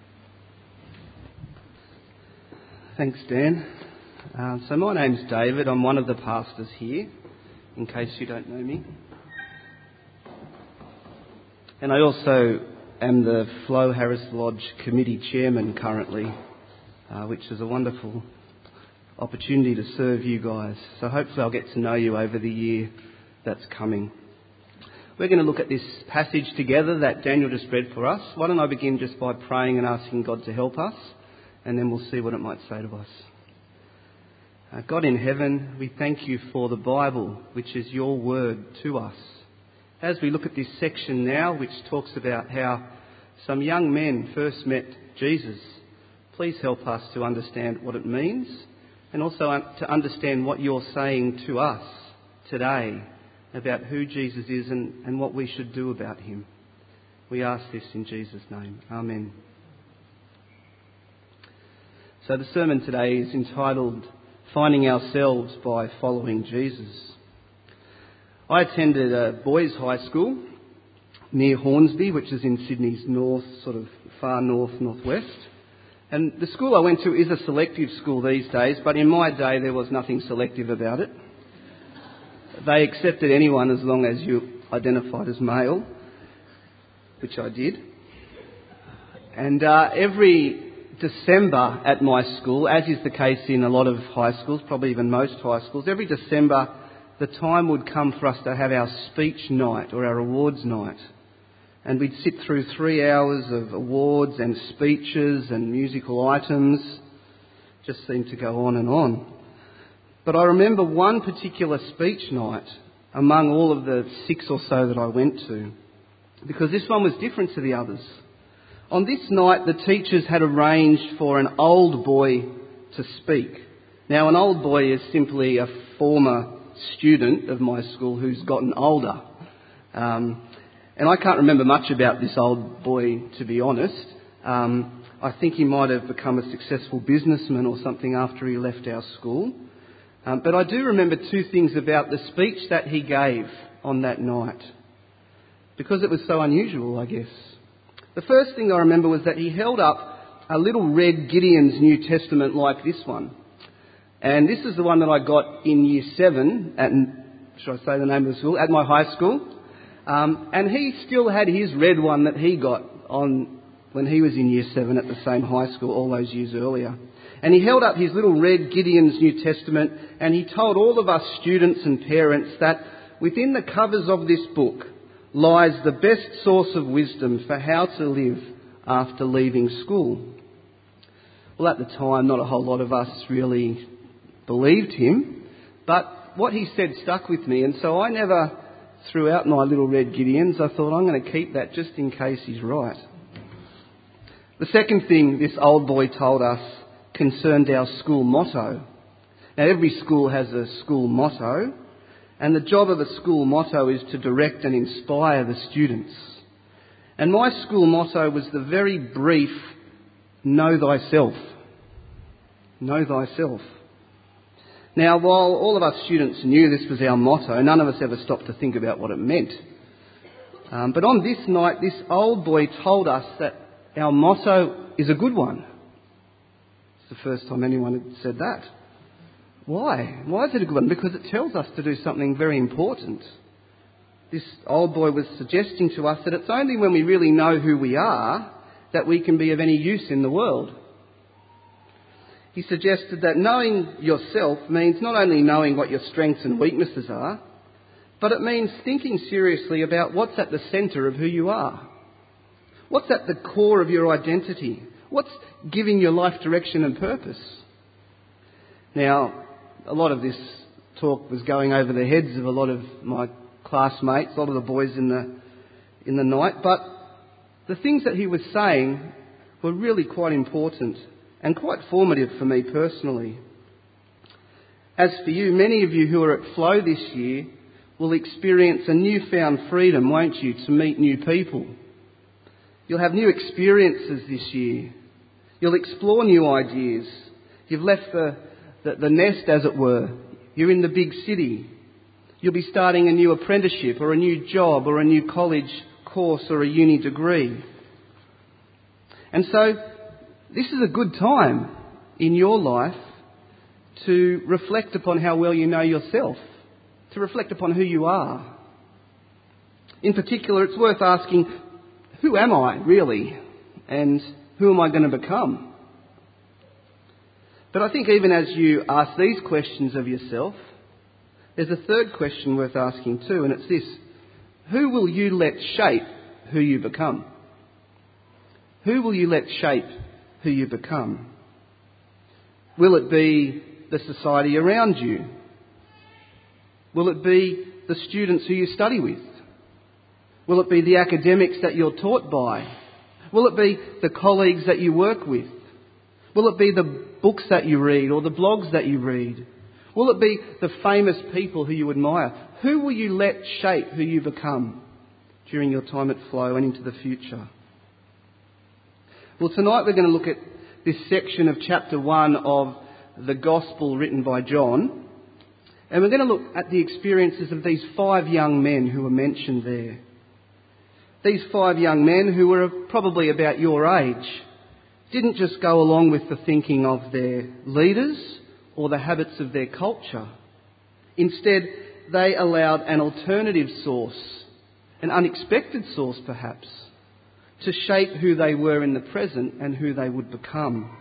Thanks, Dan. So my name's David. I'm one of the pastors here, in case you don't know me. And I also am the Flo Harris Lodge Committee Chairman currently, which is a wonderful opportunity to serve you guys. So hopefully I'll get to know you over the year that's coming. We're going to look at this passage together that Daniel just read for us. Why don't I begin just by praying and asking God to help us, and then we'll see what it might say to us. God in heaven, we thank you for the Bible, which is your word to us. As we look at this section now, which talks about how some young men first met Jesus, please help us to understand what it means and also to understand what you're saying to us today about who Jesus is and what we should do about him. We ask this in Jesus' name. Amen. So the sermon today is entitled Finding Ourselves by Following Jesus. I attended a boys' high school near Hornsby, which is in Sydney's north, sort of far northwest. And the school I went to is a selective school these days, but in my day there was nothing selective about it. They accepted anyone as long as you identified as male, which I did. And every December at my school, as is the case in a lot of high schools, probably even most high schools, every December the time would come for us to have our speech night or our awards night. And we'd sit through 3 hours of awards and speeches and musical items. Just seemed to go on and on. But I remember one particular speech night among all of the 6 or so that I went to, because this one was different to the others. On this night, the teachers had arranged for an old boy to speak. Now, an old boy is simply a former student of my school who's gotten older. And I can't remember much about this old boy, to be honest. I think he might have become a successful businessman or something after he left our school. But I do remember 2 things about the speech that he gave on that night, because it was so unusual, I guess. The first thing I remember was that he held up a little red Gideon's New Testament like this one. And this is the one that I got in Year 7 at, should I say the name of the school, at my high school. And he still had his red one that he got on when he was in Year 7 at the same high school all those years earlier. And he held up his little red Gideon's New Testament, and he told all of us students and parents that within the covers of this book lies the best source of wisdom for how to live after leaving school. Well, at the time, not a whole lot of us really believed him, but what he said stuck with me, and so I never threw out my little red Gideons. I thought, I'm going to keep that just in case he's right. The second thing this old boy told us concerned our school motto. Now, every school has a school motto, and the job of a school motto is to direct and inspire the students. And my school motto was the very brief, know thyself. Know thyself. Now, while all of us students knew this was our motto, none of us ever stopped to think about what it meant. But on this night, this old boy told us that our motto is a good one. It's the first time anyone had said that. Why? Why is it a good one? Because it tells us to do something very important. This old boy was suggesting to us that it's only when we really know who we are that we can be of any use in the world. He suggested that knowing yourself means not only knowing what your strengths and weaknesses are, but it means thinking seriously about what's at the centre of who you are. What's at the core of your identity? What's giving your life direction and purpose? Now, a lot of this talk was going over the heads of a lot of my classmates, a lot of the boys in the night, but the things that he was saying were really quite important and quite formative for me personally. As for you, many of you who are at Flow this year will experience a newfound freedom, won't you, to meet new people. You'll have new experiences this year. You'll explore new ideas. You've left the nest, as it were. You're in the big city. You'll be starting a new apprenticeship or a new job or a new college course or a uni degree. And so this is a good time in your life to reflect upon how well you know yourself, to reflect upon who you are. In particular, it's worth asking, who am I really? And who am I going to become? But I think even as you ask these questions of yourself, there's a third question worth asking too, and it's this: who will you let shape who you become? Who will you let shape who you become? Will it be the society around you? Will it be the students who you study with? Will it be the academics that you're taught by? Will it be the colleagues that you work with? Will it be the books that you read or the blogs that you read? Will it be the famous people who you admire? Who will you let shape who you become during your time at Flow and into the future? Well, tonight we're going to look at this section of chapter 1 of the Gospel written by John. And we're going to look at the experiences of these 5 young men who are mentioned there. These 5 young men who were probably about your age didn't just go along with the thinking of their leaders or the habits of their culture. Instead, they allowed an alternative source, an unexpected source perhaps, to shape who they were in the present and who they would become.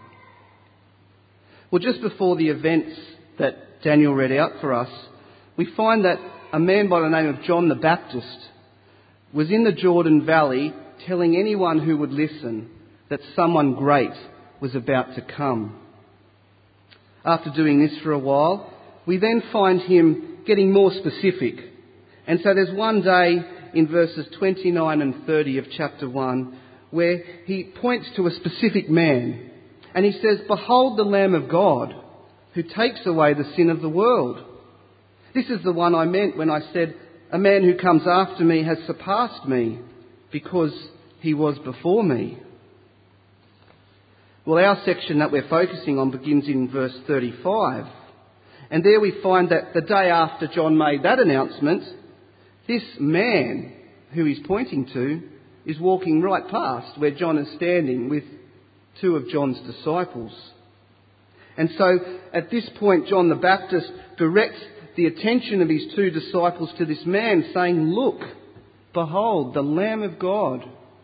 Well, just before the events that Daniel read out for us, we find that a man by the name of John the Baptist was in the Jordan Valley telling anyone who would listen that someone great was about to come. After doing this for a while, we then find him getting more specific. And so there's one day in verses 29 and 30 of chapter 1 where he points to a specific man. And he says, "Behold the Lamb of God who takes away the sin of the world. This is the one I meant when I said, a man who comes after me has surpassed me because he was before me." Well, our section that we're focusing on begins in verse 35. And there we find that the day after John made that announcement, this man who he's pointing to is walking right past where John is standing with 2 of John's disciples. And so at this point, John the Baptist directs the attention of his 2 disciples to this man, saying, "Look, Behold, the Lamb of God.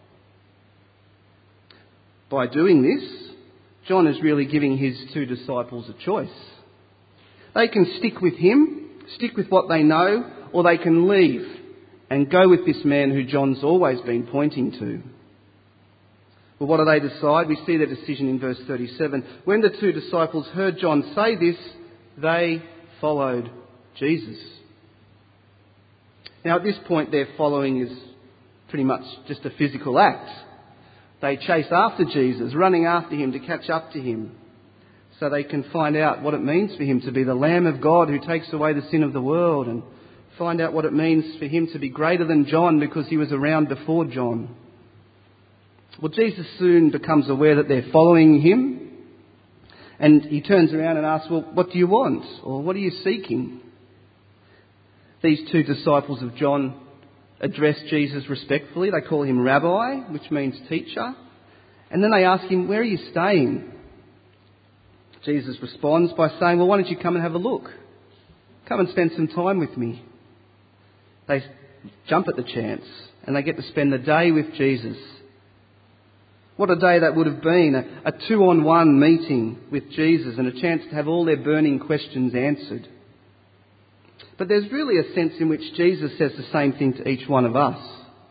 By doing this, John is really giving his two disciples a choice. They can stick with him, stick with what they know, or they can leave and go with this man who John's always been pointing to. Well, what do they decide? We see their decision in verse 37. When the two disciples heard John say this, they followed Jesus. Now, at this point, their following is pretty much just a physical act. They chase after Jesus, running after him to catch up to him, so they can find out what it means for him to be the Lamb of God who takes away the sin of the world, and find out what it means for him to be greater than John because he was around before John. Well, Jesus soon becomes aware that they're following him, and he turns around and asks, well, what do you want? Or what are you seeking? These two disciples of John address Jesus respectfully. They call him Rabbi, which means teacher. And then they ask him, where are you staying? Jesus responds by saying, well, why don't you come and have a look? Come and spend some time with me. They jump at the chance and they get to spend the day with Jesus. What a day that would have been, a 2-on-1 meeting with Jesus and a chance to have all their burning questions answered. But there's really a sense in which Jesus says the same thing to each one of us.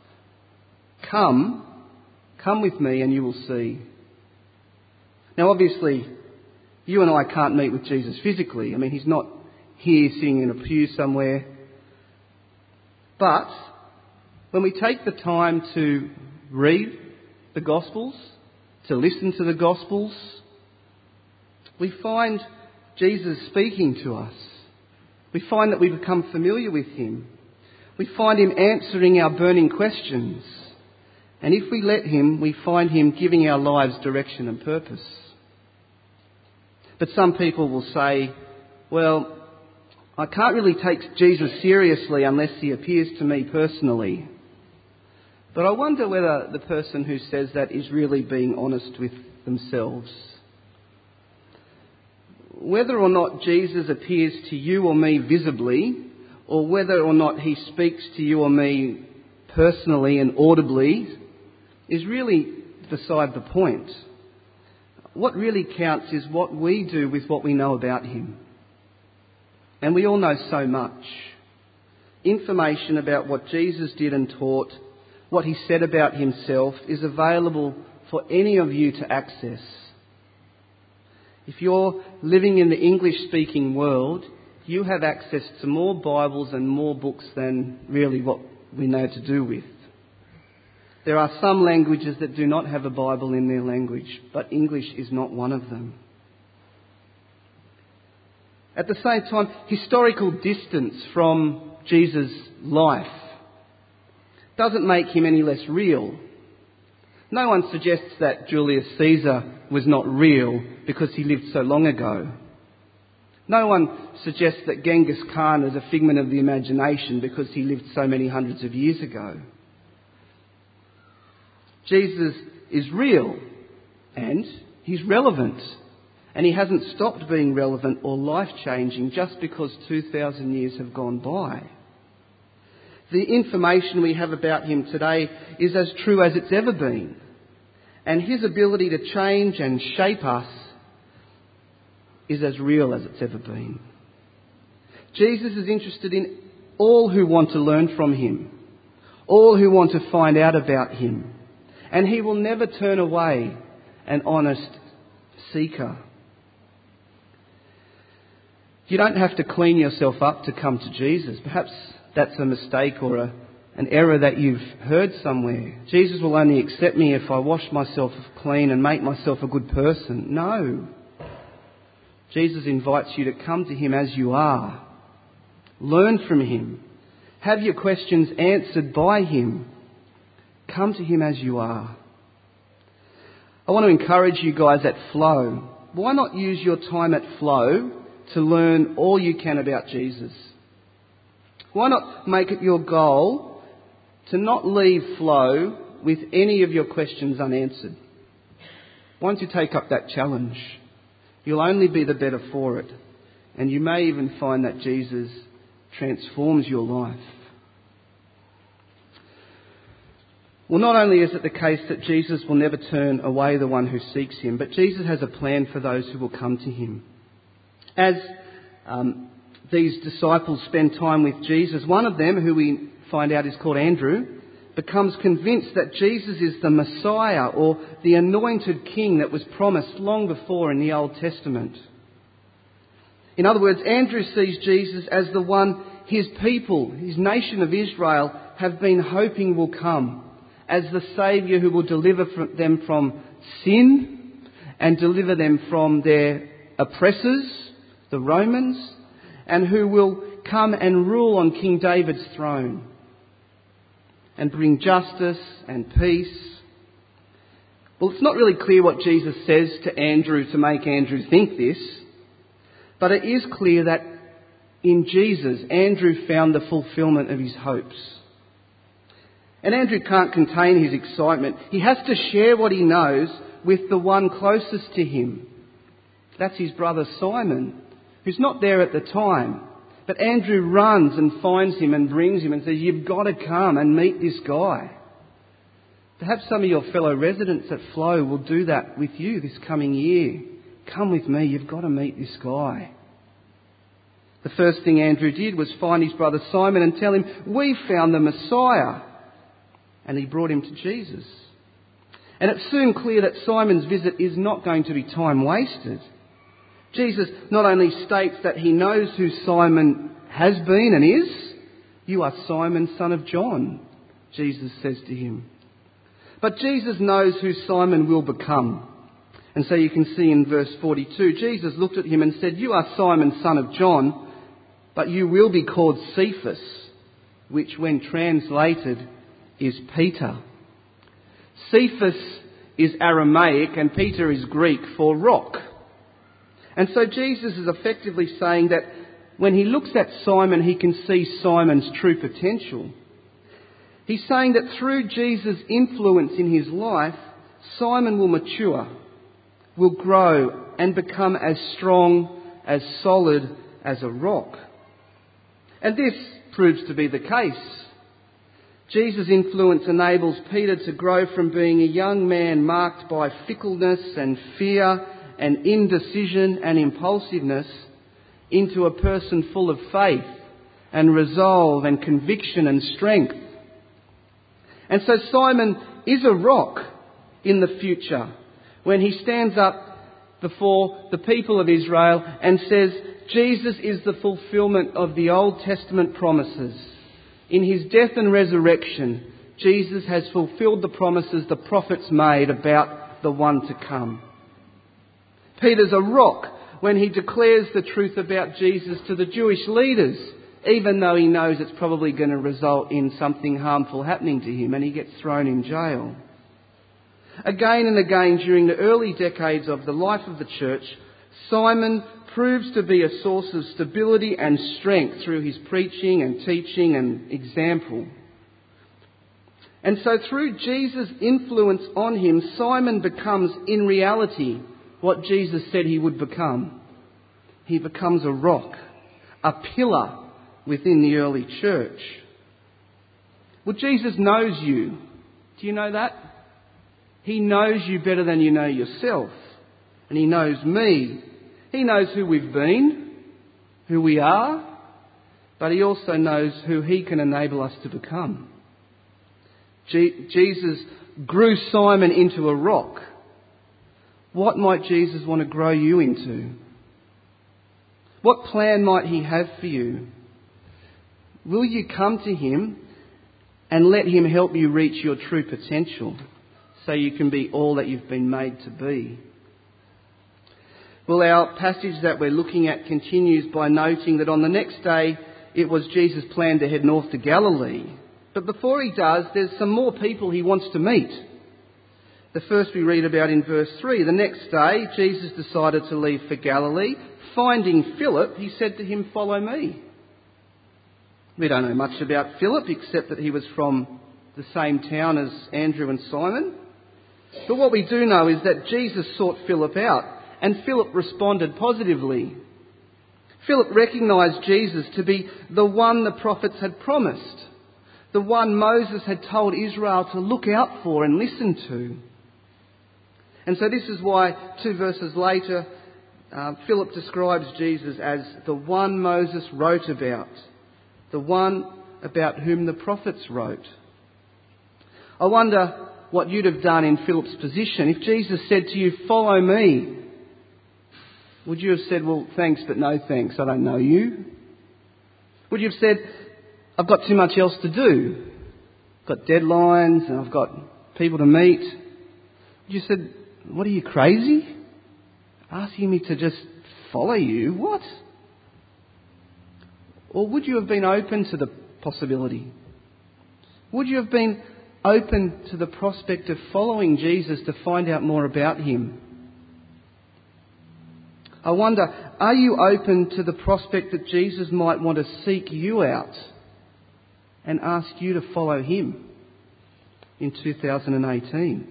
Come with me and you will see. Now obviously, you and I can't meet with Jesus physically. I mean, he's not here sitting in a pew somewhere. But when we take the time to read the Gospels, to listen to the Gospels, we find Jesus speaking to us. We find that we become familiar with him. We find him answering our burning questions. And if we let him, we find him giving our lives direction and purpose. But some people will say, well, I can't really take Jesus seriously unless he appears to me personally. But I wonder whether the person who says that is really being honest with themselves. Whether or not Jesus appears to you or me visibly, or whether or not he speaks to you or me personally and audibly, is really beside the point. What really counts is what we do with what we know about him. And we all know so much. Information about what Jesus did and taught, what he said about himself, is available for any of you to access. If you're living in the English-speaking world, you have access to more Bibles and more books than really what we know to do with. There are some languages that do not have a Bible in their language, but English is not one of them. At the same time, historical distance from Jesus' life doesn't make him any less real. No one suggests that Julius Caesar was not real because he lived so long ago. No one suggests that Genghis Khan is a figment of the imagination because he lived so many hundreds of years ago. Jesus is real and he's relevant. And he hasn't stopped being relevant or life-changing just because 2,000 years have gone by. The information we have about him today is as true as it's ever been. And his ability to change and shape us is as real as it's ever been. Jesus is interested in all who want to learn from him, all who want to find out about him. And he will never turn away an honest seeker. You don't have to clean yourself up to come to Jesus. Perhaps that's a mistake or an error that you've heard somewhere. Jesus will only accept me if I wash myself clean and make myself a good person. No. Jesus invites you to come to him as you are. Learn from him. Have your questions answered by him. Come to him as you are. I want to encourage you guys at Flow. Why not use your time at Flow to learn all you can about Jesus? Why not make it your goal to not leave Flow with any of your questions unanswered? Why don't you take up that challenge? You'll only be the better for it. And you may even find that Jesus transforms your life. Well, not only is it the case that Jesus will never turn away the one who seeks him, but Jesus has a plan for those who will come to him. As these disciples spend time with Jesus, one of them, who we find out is called Andrew, becomes convinced that Jesus is the Messiah, or the anointed king that was promised long before in the Old Testament. In other words, Andrew sees Jesus as the one his people, his nation of Israel, have been hoping will come, as the Saviour who will deliver them from sin and deliver them from their oppressors, the Romans, and who will come and rule on King David's throne and bring justice and peace. Well, it's not really clear what Jesus says to Andrew to make Andrew think this, but it is clear that in Jesus, Andrew found the fulfilment of his hopes. And Andrew can't contain his excitement. He has to share what he knows with the one closest to him. That's his brother Simon, who's not there at the time. But Andrew runs and finds him and brings him and says, "You've got to come and meet this guy." Perhaps some of your fellow residents at Flow will do that with you this coming year. Come with me, you've got to meet this guy. The first thing Andrew did was find his brother Simon and tell him, "We found the Messiah." And he brought him to Jesus. And it's soon clear that Simon's visit is not going to be time wasted. Jesus not only states that he knows who Simon has been and is. "You are Simon, son of John," Jesus says to him. But Jesus knows who Simon will become. And so you can see in verse 42, Jesus looked at him and said, "You are Simon, son of John, but you will be called Cephas," which when translated is Peter. Cephas is Aramaic and Peter is Greek for rock. And so Jesus is effectively saying that when he looks at Simon, he can see Simon's true potential. He's saying that through Jesus' influence in his life, Simon will mature, will grow and become as strong, as solid as a rock. And this proves to be the case. Jesus' influence enables Peter to grow from being a young man marked by fickleness and fear and indecision and impulsiveness into a person full of faith and resolve and conviction and strength. And so Simon is a rock in the future when he stands up before the people of Israel and says, Jesus is the fulfilment of the Old Testament promises. In his death and resurrection, Jesus has fulfilled the promises the prophets made about the one to come. Peter's a rock when he declares the truth about Jesus to the Jewish leaders, even though he knows it's probably going to result in something harmful happening to him and he gets thrown in jail. Again and again during the early decades of the life of the church, Simon proves to be a source of stability and strength through his preaching and teaching and example. And so through Jesus' influence on him, Simon becomes in reality what Jesus said he would become. He becomes a rock, a pillar within the early church. Well, Jesus knows you. Do you know that? He knows you better than you know yourself. And he knows me. He knows who we've been, who we are, but he also knows who he can enable us to become. Jesus grew Simon into a rock. What might Jesus want to grow you into? What plan might he have for you? Will you come to him and let him help you reach your true potential so you can be all that you've been made to be? Well, our passage that we're looking at continues by noting that on the next day it was Jesus' plan to head north to Galilee. But before he does, there's some more people he wants to meet. The first we read about in verse 3. The next day, Jesus decided to leave for Galilee. Finding Philip, he said to him, "Follow me." We don't know much about Philip except that he was from the same town as Andrew and Simon. But what we do know is that Jesus sought Philip out, and Philip responded positively. Philip recognised Jesus to be the one the prophets had promised, the one Moses had told Israel to look out for and listen to. And so this is why 2 verses later, Philip describes Jesus as the one Moses wrote about, the one about whom the prophets wrote. I wonder what you'd have done in Philip's position. If Jesus said to you, "Follow me," would you have said, "Well, thanks, but no thanks, I don't know you"? Would you have said, "I've got too much else to do. I've got deadlines and I've got people to meet"? Would you have said, "What are you, crazy? Asking me to just follow you? What?" Or would you have been open to the possibility? Would you have been open to the prospect of following Jesus to find out more about him? I wonder, are you open to the prospect that Jesus might want to seek you out and ask you to follow him in 2018?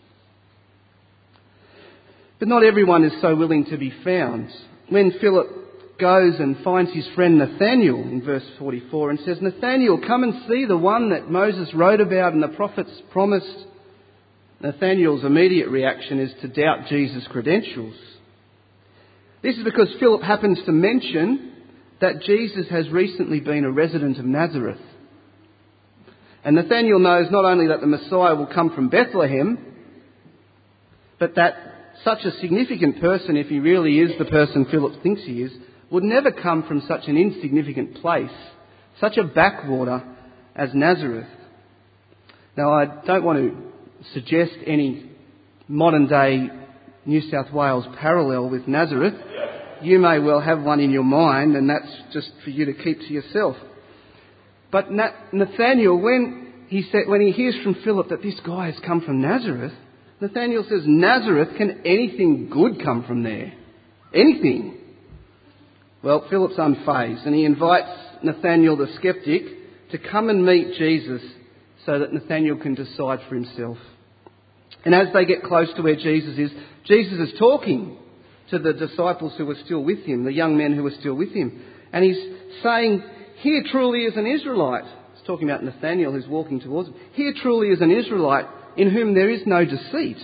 But not everyone is so willing to be found. When Philip goes and finds his friend Nathanael in verse 44 and says, "Nathanael, come and see the one that Moses wrote about and the prophets promised," Nathanael's immediate reaction is to doubt Jesus' credentials. This is because Philip happens to mention that Jesus has recently been a resident of Nazareth. And Nathanael knows not only that the Messiah will come from Bethlehem, but that such a significant person, if he really is the person Philip thinks he is, would never come from such an insignificant place, such a backwater as Nazareth. Now, I don't want to suggest any modern day New South Wales parallel with Nazareth. You may well have one in your mind, and that's just for you to keep to yourself. But Nathanael, when he hears from Philip that this guy has come from Nazareth, Nathanael says, "Nazareth, can anything good come from there? Anything?" Well, Philip's unfazed, and he invites Nathanael the skeptic to come and meet Jesus so that Nathanael can decide for himself. And as they get close to where Jesus is talking to the disciples who were still with him, the young men who were still with him. And he's saying, "Here truly is an Israelite." He's talking about Nathanael who's walking towards him. "Here truly is an Israelite in whom there is no deceit."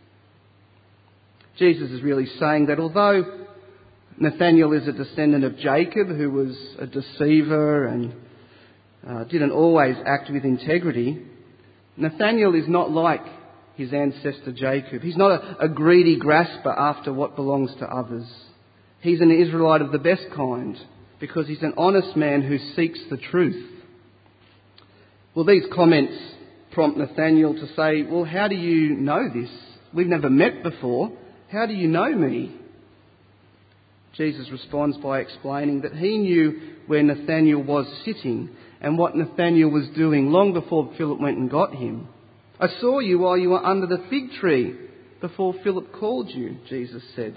Jesus is really saying that although Nathanael is a descendant of Jacob, who was a deceiver and didn't always act with integrity, Nathanael is not like his ancestor Jacob. He's not a greedy grasper after what belongs to others. He's an Israelite of the best kind because he's an honest man who seeks the truth. Well, these comments prompt Nathanael to say, "Well, how do you know this? We've never met before. How do you know me?" Jesus responds by explaining that he knew where Nathanael was sitting and what Nathanael was doing long before Philip went and got him. "I saw you while you were under the fig tree before Philip called you," Jesus said.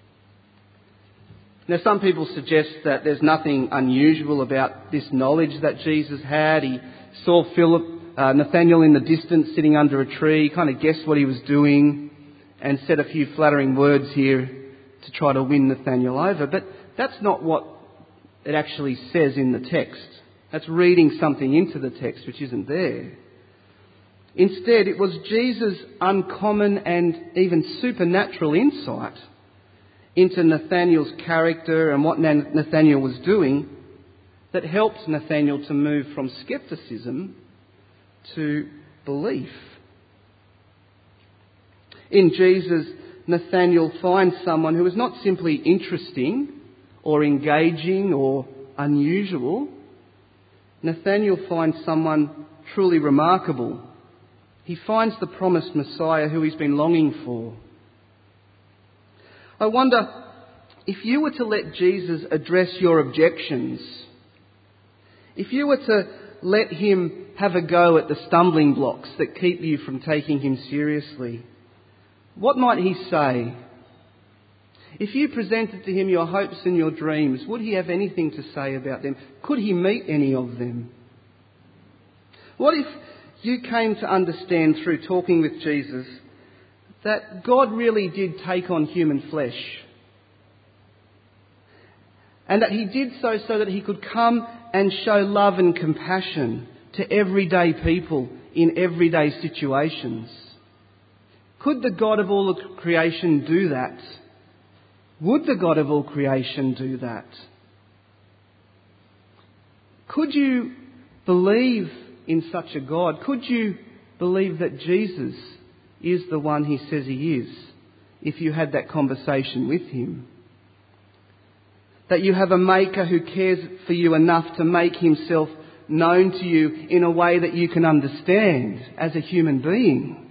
Now, some people suggest that there's nothing unusual about this knowledge that Jesus had. He saw Nathanael in the distance sitting under a tree, kind of guessed what he was doing and said a few flattering words here to try to win Nathanael over. But that's not what it actually says in the text. That's reading something into the text which isn't there. Instead, it was Jesus' uncommon and even supernatural insight into Nathanael's character and what Nathanael was doing that helped Nathanael to move from scepticism to belief. In Jesus, Nathanael finds someone who is not simply interesting or engaging or unusual. Nathanael finds someone truly remarkable. He finds the promised Messiah who he's been longing for. I wonder, if you were to let Jesus address your objections, if you were to let him have a go at the stumbling blocks that keep you from taking him seriously, what might he say? If you presented to him your hopes and your dreams, would he have anything to say about them? Could he meet any of them? What if you came to understand through talking with Jesus that God really did take on human flesh, and that he did so that he could come and show love and compassion to everyday people in everyday situations? Could the God of all creation do that? Would the God of all creation do that? Could you believe in such a God? Could you believe that Jesus is the one he says he is if you had that conversation with him? That you have a maker who cares for you enough to make himself known to you in a way that you can understand as a human being.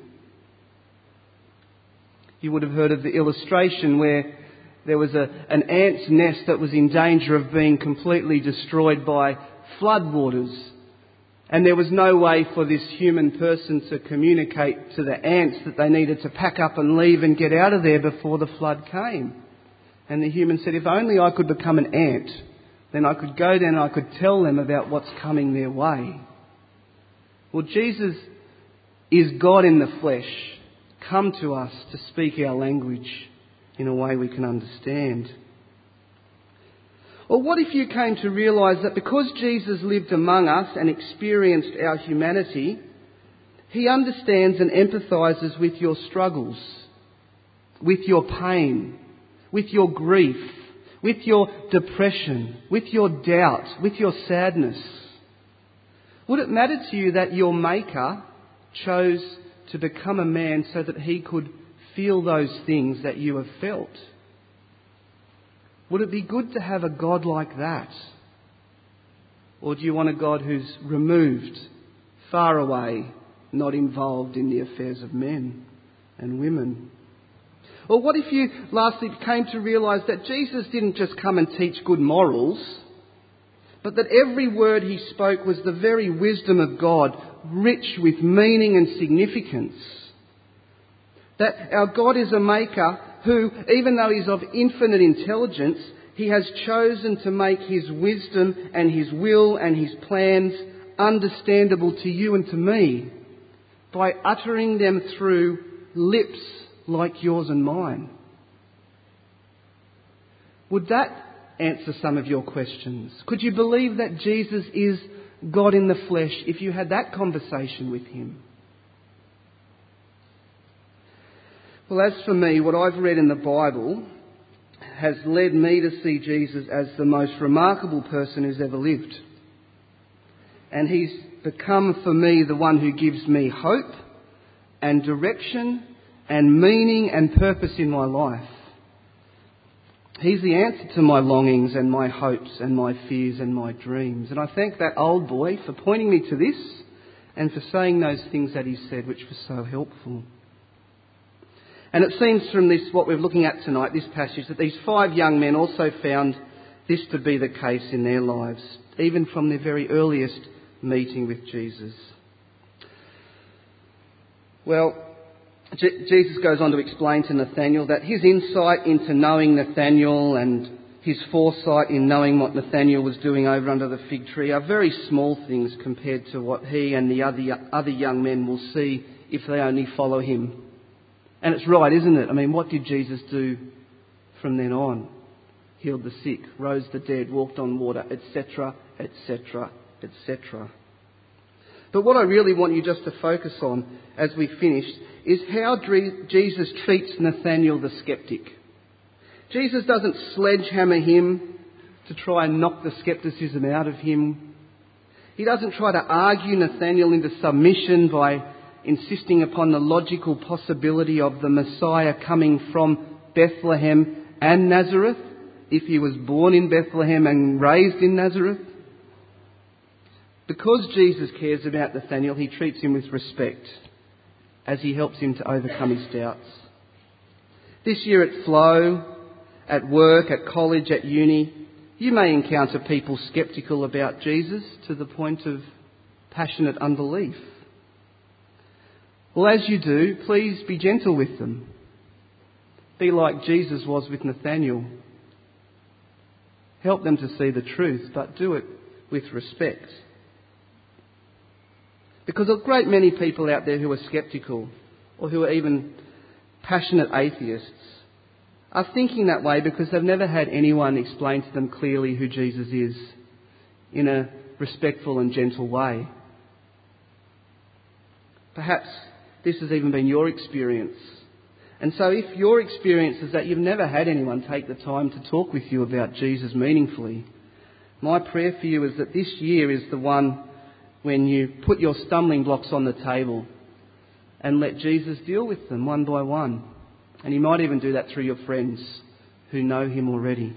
You would have heard of the illustration where there was an ant's nest that was in danger of being completely destroyed by floodwaters. And there was no way for this human person to communicate to the ants that they needed to pack up and leave and get out of there before the flood came. And the human said, if only I could become an ant, then I could go down and I could tell them about what's coming their way. Well, Jesus is God in the flesh, come to us to speak our language in a way we can understand. Or what if you came to realise that because Jesus lived among us and experienced our humanity, he understands and empathises with your struggles, with your pain, with your grief, with your depression, with your doubt, with your sadness? Would it matter to you that your Maker chose to become a man so that he could feel those things that you have felt? Would it be good to have a God like that? Or do you want a God who's removed, far away, not involved in the affairs of men and women? Or what if you lastly came to realise that Jesus didn't just come and teach good morals, but that every word he spoke was the very wisdom of God, rich with meaning and significance? That our God is a maker who, even though he's of infinite intelligence, he has chosen to make his wisdom and his will and his plans understandable to you and to me by uttering them through lips like yours and mine. Would that answer some of your questions? Could you believe that Jesus is God in the flesh if you had that conversation with him? Well, as for me, what I've read in the Bible has led me to see Jesus as the most remarkable person who's ever lived. And he's become for me the one who gives me hope and direction and meaning and purpose in my life. He's the answer to my longings and my hopes and my fears and my dreams. And I thank that old boy for pointing me to this and for saying those things that he said, which was so helpful. And it seems from this, what we're looking at tonight, this passage, that these 5 young men also found this to be the case in their lives, even from their very earliest meeting with Jesus. Well, Jesus goes on to explain to Nathanael that his insight into knowing Nathanael and his foresight in knowing what Nathanael was doing over under the fig tree are very small things compared to what he and the other young men will see if they only follow him. And it's right, isn't it? I mean, what did Jesus do from then on? Healed the sick, rose the dead, walked on water, etc., etc., etc. But what I really want you just to focus on as we finish is how Jesus treats Nathanael the skeptic. Jesus doesn't sledgehammer him to try and knock the scepticism out of him. He doesn't try to argue Nathanael into submission by insisting upon the logical possibility of the Messiah coming from Bethlehem and Nazareth, if he was born in Bethlehem and raised in Nazareth. Because Jesus cares about Nathanael, he treats him with respect as he helps him to overcome his doubts. This year at Flow, at work, at college, at uni, you may encounter people sceptical about Jesus to the point of passionate unbelief. Well, as you do, please be gentle with them. Be like Jesus was with Nathanael. Help them to see the truth, but do it with respect. Because a great many people out there who are sceptical, or who are even passionate atheists, are thinking that way because they've never had anyone explain to them clearly who Jesus is in a respectful and gentle way. Perhaps this has even been your experience. And so if your experience is that you've never had anyone take the time to talk with you about Jesus meaningfully, my prayer for you is that this year is the one when you put your stumbling blocks on the table and let Jesus deal with them one by one. And you might even do that through your friends who know him already.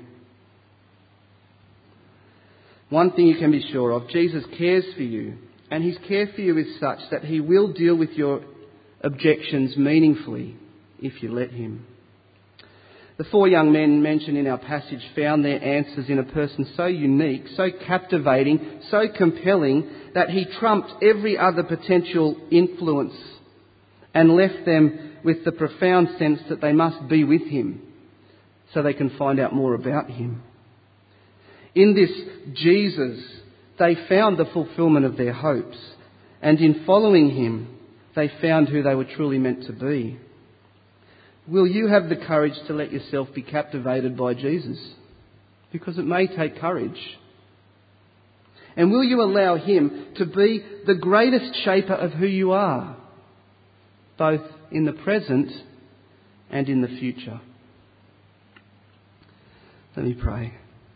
One thing you can be sure of, Jesus cares for you, and his care for you is such that he will deal with your objections meaningfully if you let him. The 4 young men mentioned in our passage found their answers in a person so unique, so captivating, so compelling that he trumped every other potential influence and left them with the profound sense that they must be with him so they can find out more about him. In this Jesus, they found the fulfilment of their hopes, and in following him, they found who they were truly meant to be. Will you have the courage to let yourself be captivated by Jesus? Because it may take courage. And will you allow him to be the greatest shaper of who you are, both in the present and in the future? Let me pray.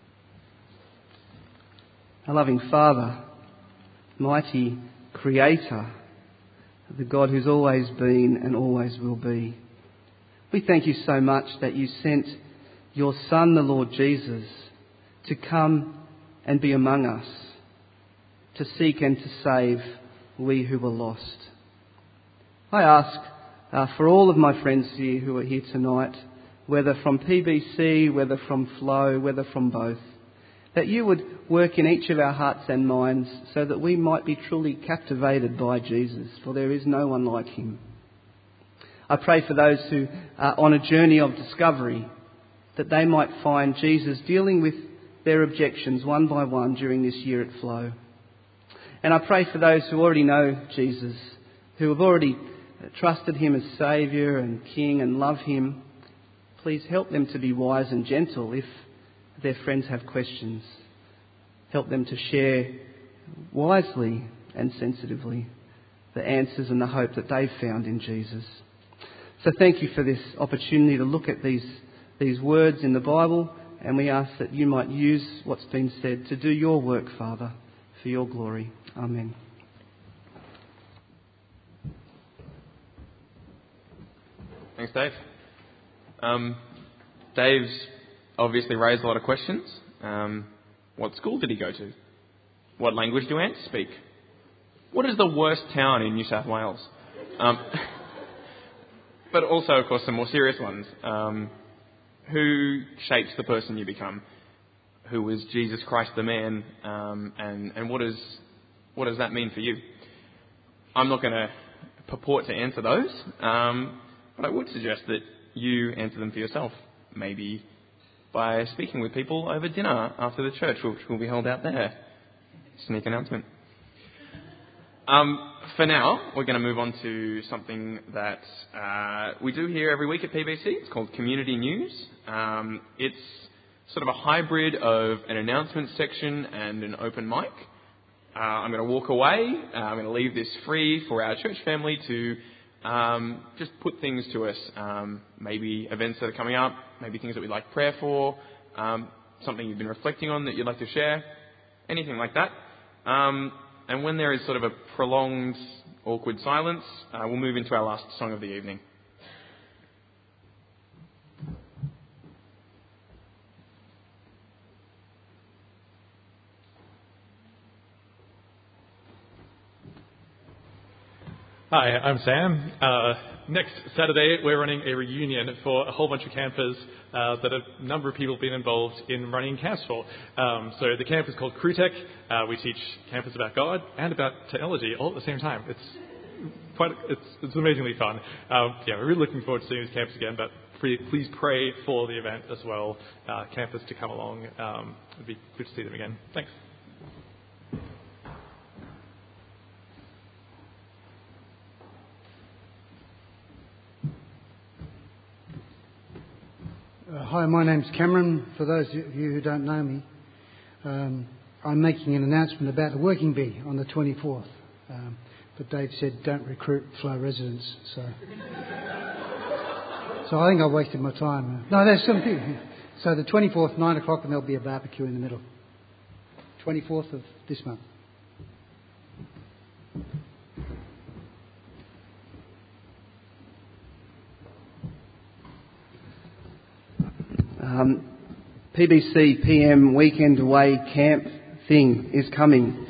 Our loving Father, mighty Creator, the God who's always been and always will be, we thank you so much that you sent your Son, the Lord Jesus, to come and be among us, to seek and to save we who were lost. I ask for all of my friends here who are here tonight, whether from PBC, whether from Flow, whether from both, that you would work in each of our hearts and minds so that we might be truly captivated by Jesus, for there is no one like him. I pray for those who are on a journey of discovery, that they might find Jesus dealing with their objections one by one during this year at Flow. And I pray for those who already know Jesus, who have already trusted him as Saviour and King and love him. Please help them to be wise and gentle if their friends have questions. Help them to share wisely and sensitively the answers and the hope that they've found in Jesus. So thank you for this opportunity to look at these words in the Bible, and we ask that you might use what's been said to do your work, Father, for your glory. Amen. Thanks, Dave. Dave's obviously raised a lot of questions. What school did he go to? What language do ants speak? What is the worst town in New South Wales? But also, of course, some more serious ones. Who shapes the person you become? Who is Jesus Christ the man? And what does that mean for you? I'm not going to purport to answer those, but I would suggest that you answer them for yourself. Maybe by speaking with people over dinner after the church, which will be held out there. Sneak announcement. For now, we're going to move on to something that we do here every week at PBC. It's called Community News. It's sort of a hybrid of an announcement section and an open mic. I'm going to walk away. I'm going to leave this free for our church family to just put things to us. Maybe events that are coming up, maybe things that we'd like prayer for, something you've been reflecting on that you'd like to share, anything like that. And when there is sort of a prolonged, awkward silence, we'll move into our last song of the evening. Hi, I'm Sam. Next Saturday, we're running a reunion for a whole bunch of campers that a number of people have been involved in running camps for. So the camp is called Crew Tech. We teach campers about God and about technology all at the same time. It's amazingly fun. We're really looking forward to seeing these campers again, but please pray for the event as well. Campers to come along. It'd be good to see them again. Thanks. Hi, my name's Cameron. For those of you who don't know me, I'm making an announcement about the Working Bee on the 24th. but Dave said don't recruit Flow residents. So I think I wasted my time. No, there's something. So the 24th, 9 o'clock, and there'll be a barbecue in the middle. 24th of this month. PBC PM Weekend Away Camp thing is coming.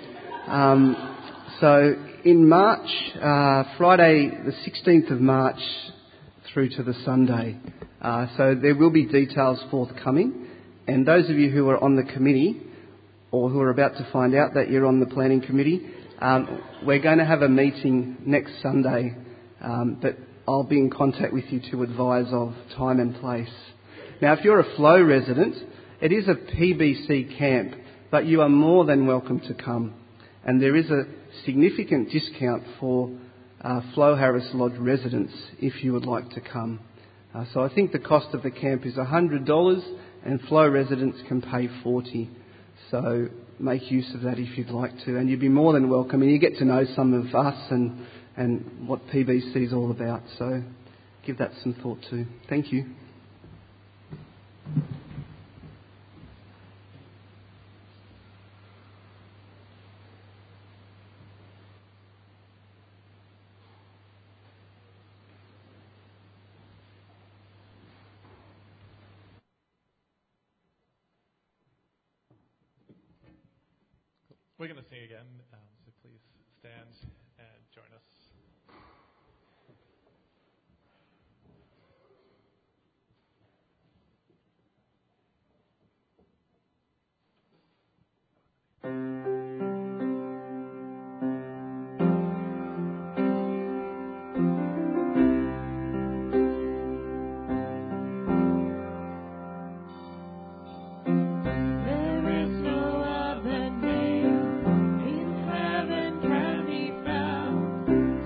So in March, Friday the 16th of March through to the Sunday. So there will be details forthcoming. And those of you who are on the committee or who are about to find out that you're on the planning committee, we're going to have a meeting next Sunday, but I'll be in contact with you to advise of time and place. Now, if you're a Flow resident, it is a PBC camp, but you are more than welcome to come. And there is a significant discount for Flow Harris Lodge residents if you would like to come. So I think the cost of the camp is $100 and Flow residents can pay $40. So make use of that if you'd like to. And you'd be more than welcome. And you get to know some of us and what PBC is all about. So give that some thought too. Thank you. We're going to sing again, so please stand and join us. There is no other name in heaven can be found.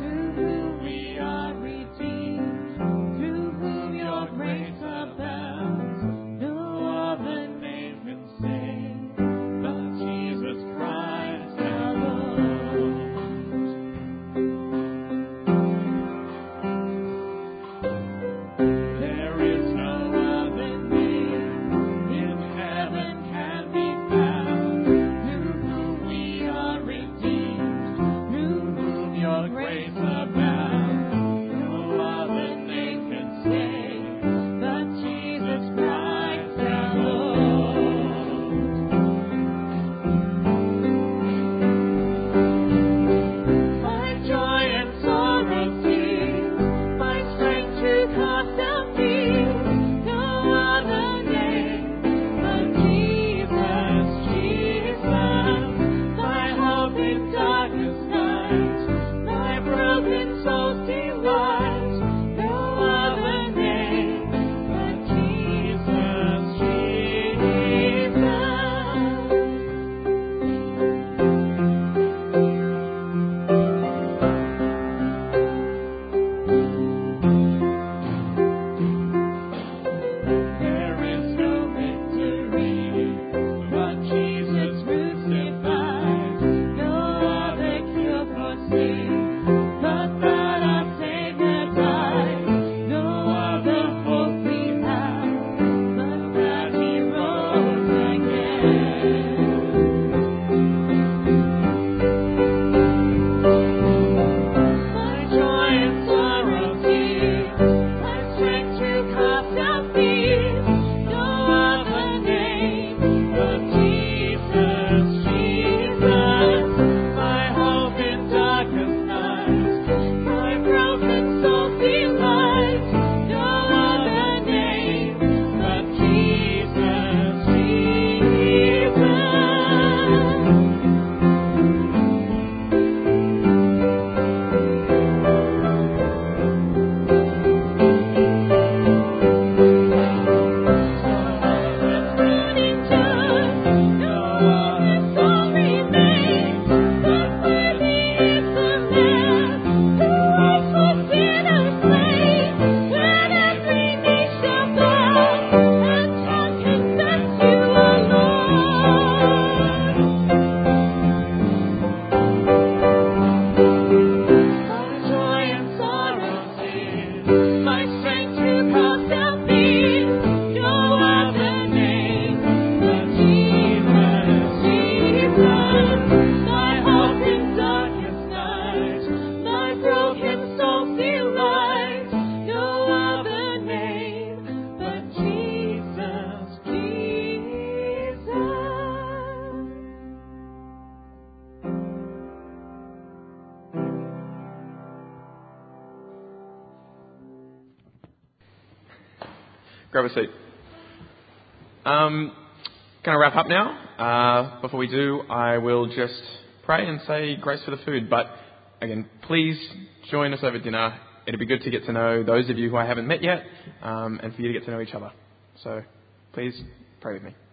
grab a seat. Going to wrap up now. Before we do, I will just pray and say grace for the food. But again, please join us over dinner. It'd be good to get to know those of you who I haven't met yet, and for you to get to know each other. So please pray with me.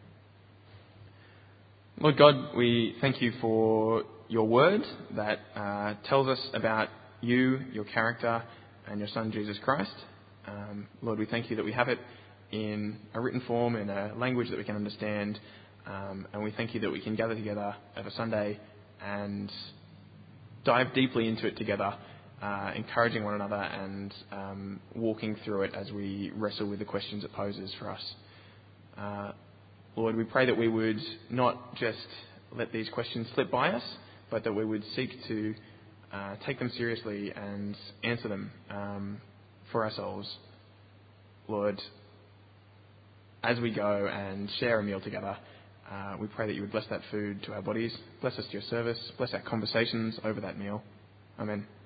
Lord God, we thank you for your word that tells us about you, your character, and your Son, Jesus Christ. Lord, we thank you that we have it in a written form, in a language that we can understand, and we thank you that we can gather together over Sunday and dive deeply into it together, encouraging one another and walking through it as we wrestle with the questions it poses for us. Lord, we pray that we would not just let these questions slip by us, but that we would seek to take them seriously and answer them for ourselves. Lord, as we go and share a meal together, we pray that you would bless that food to our bodies, bless us to your service, bless our conversations over that meal. Amen.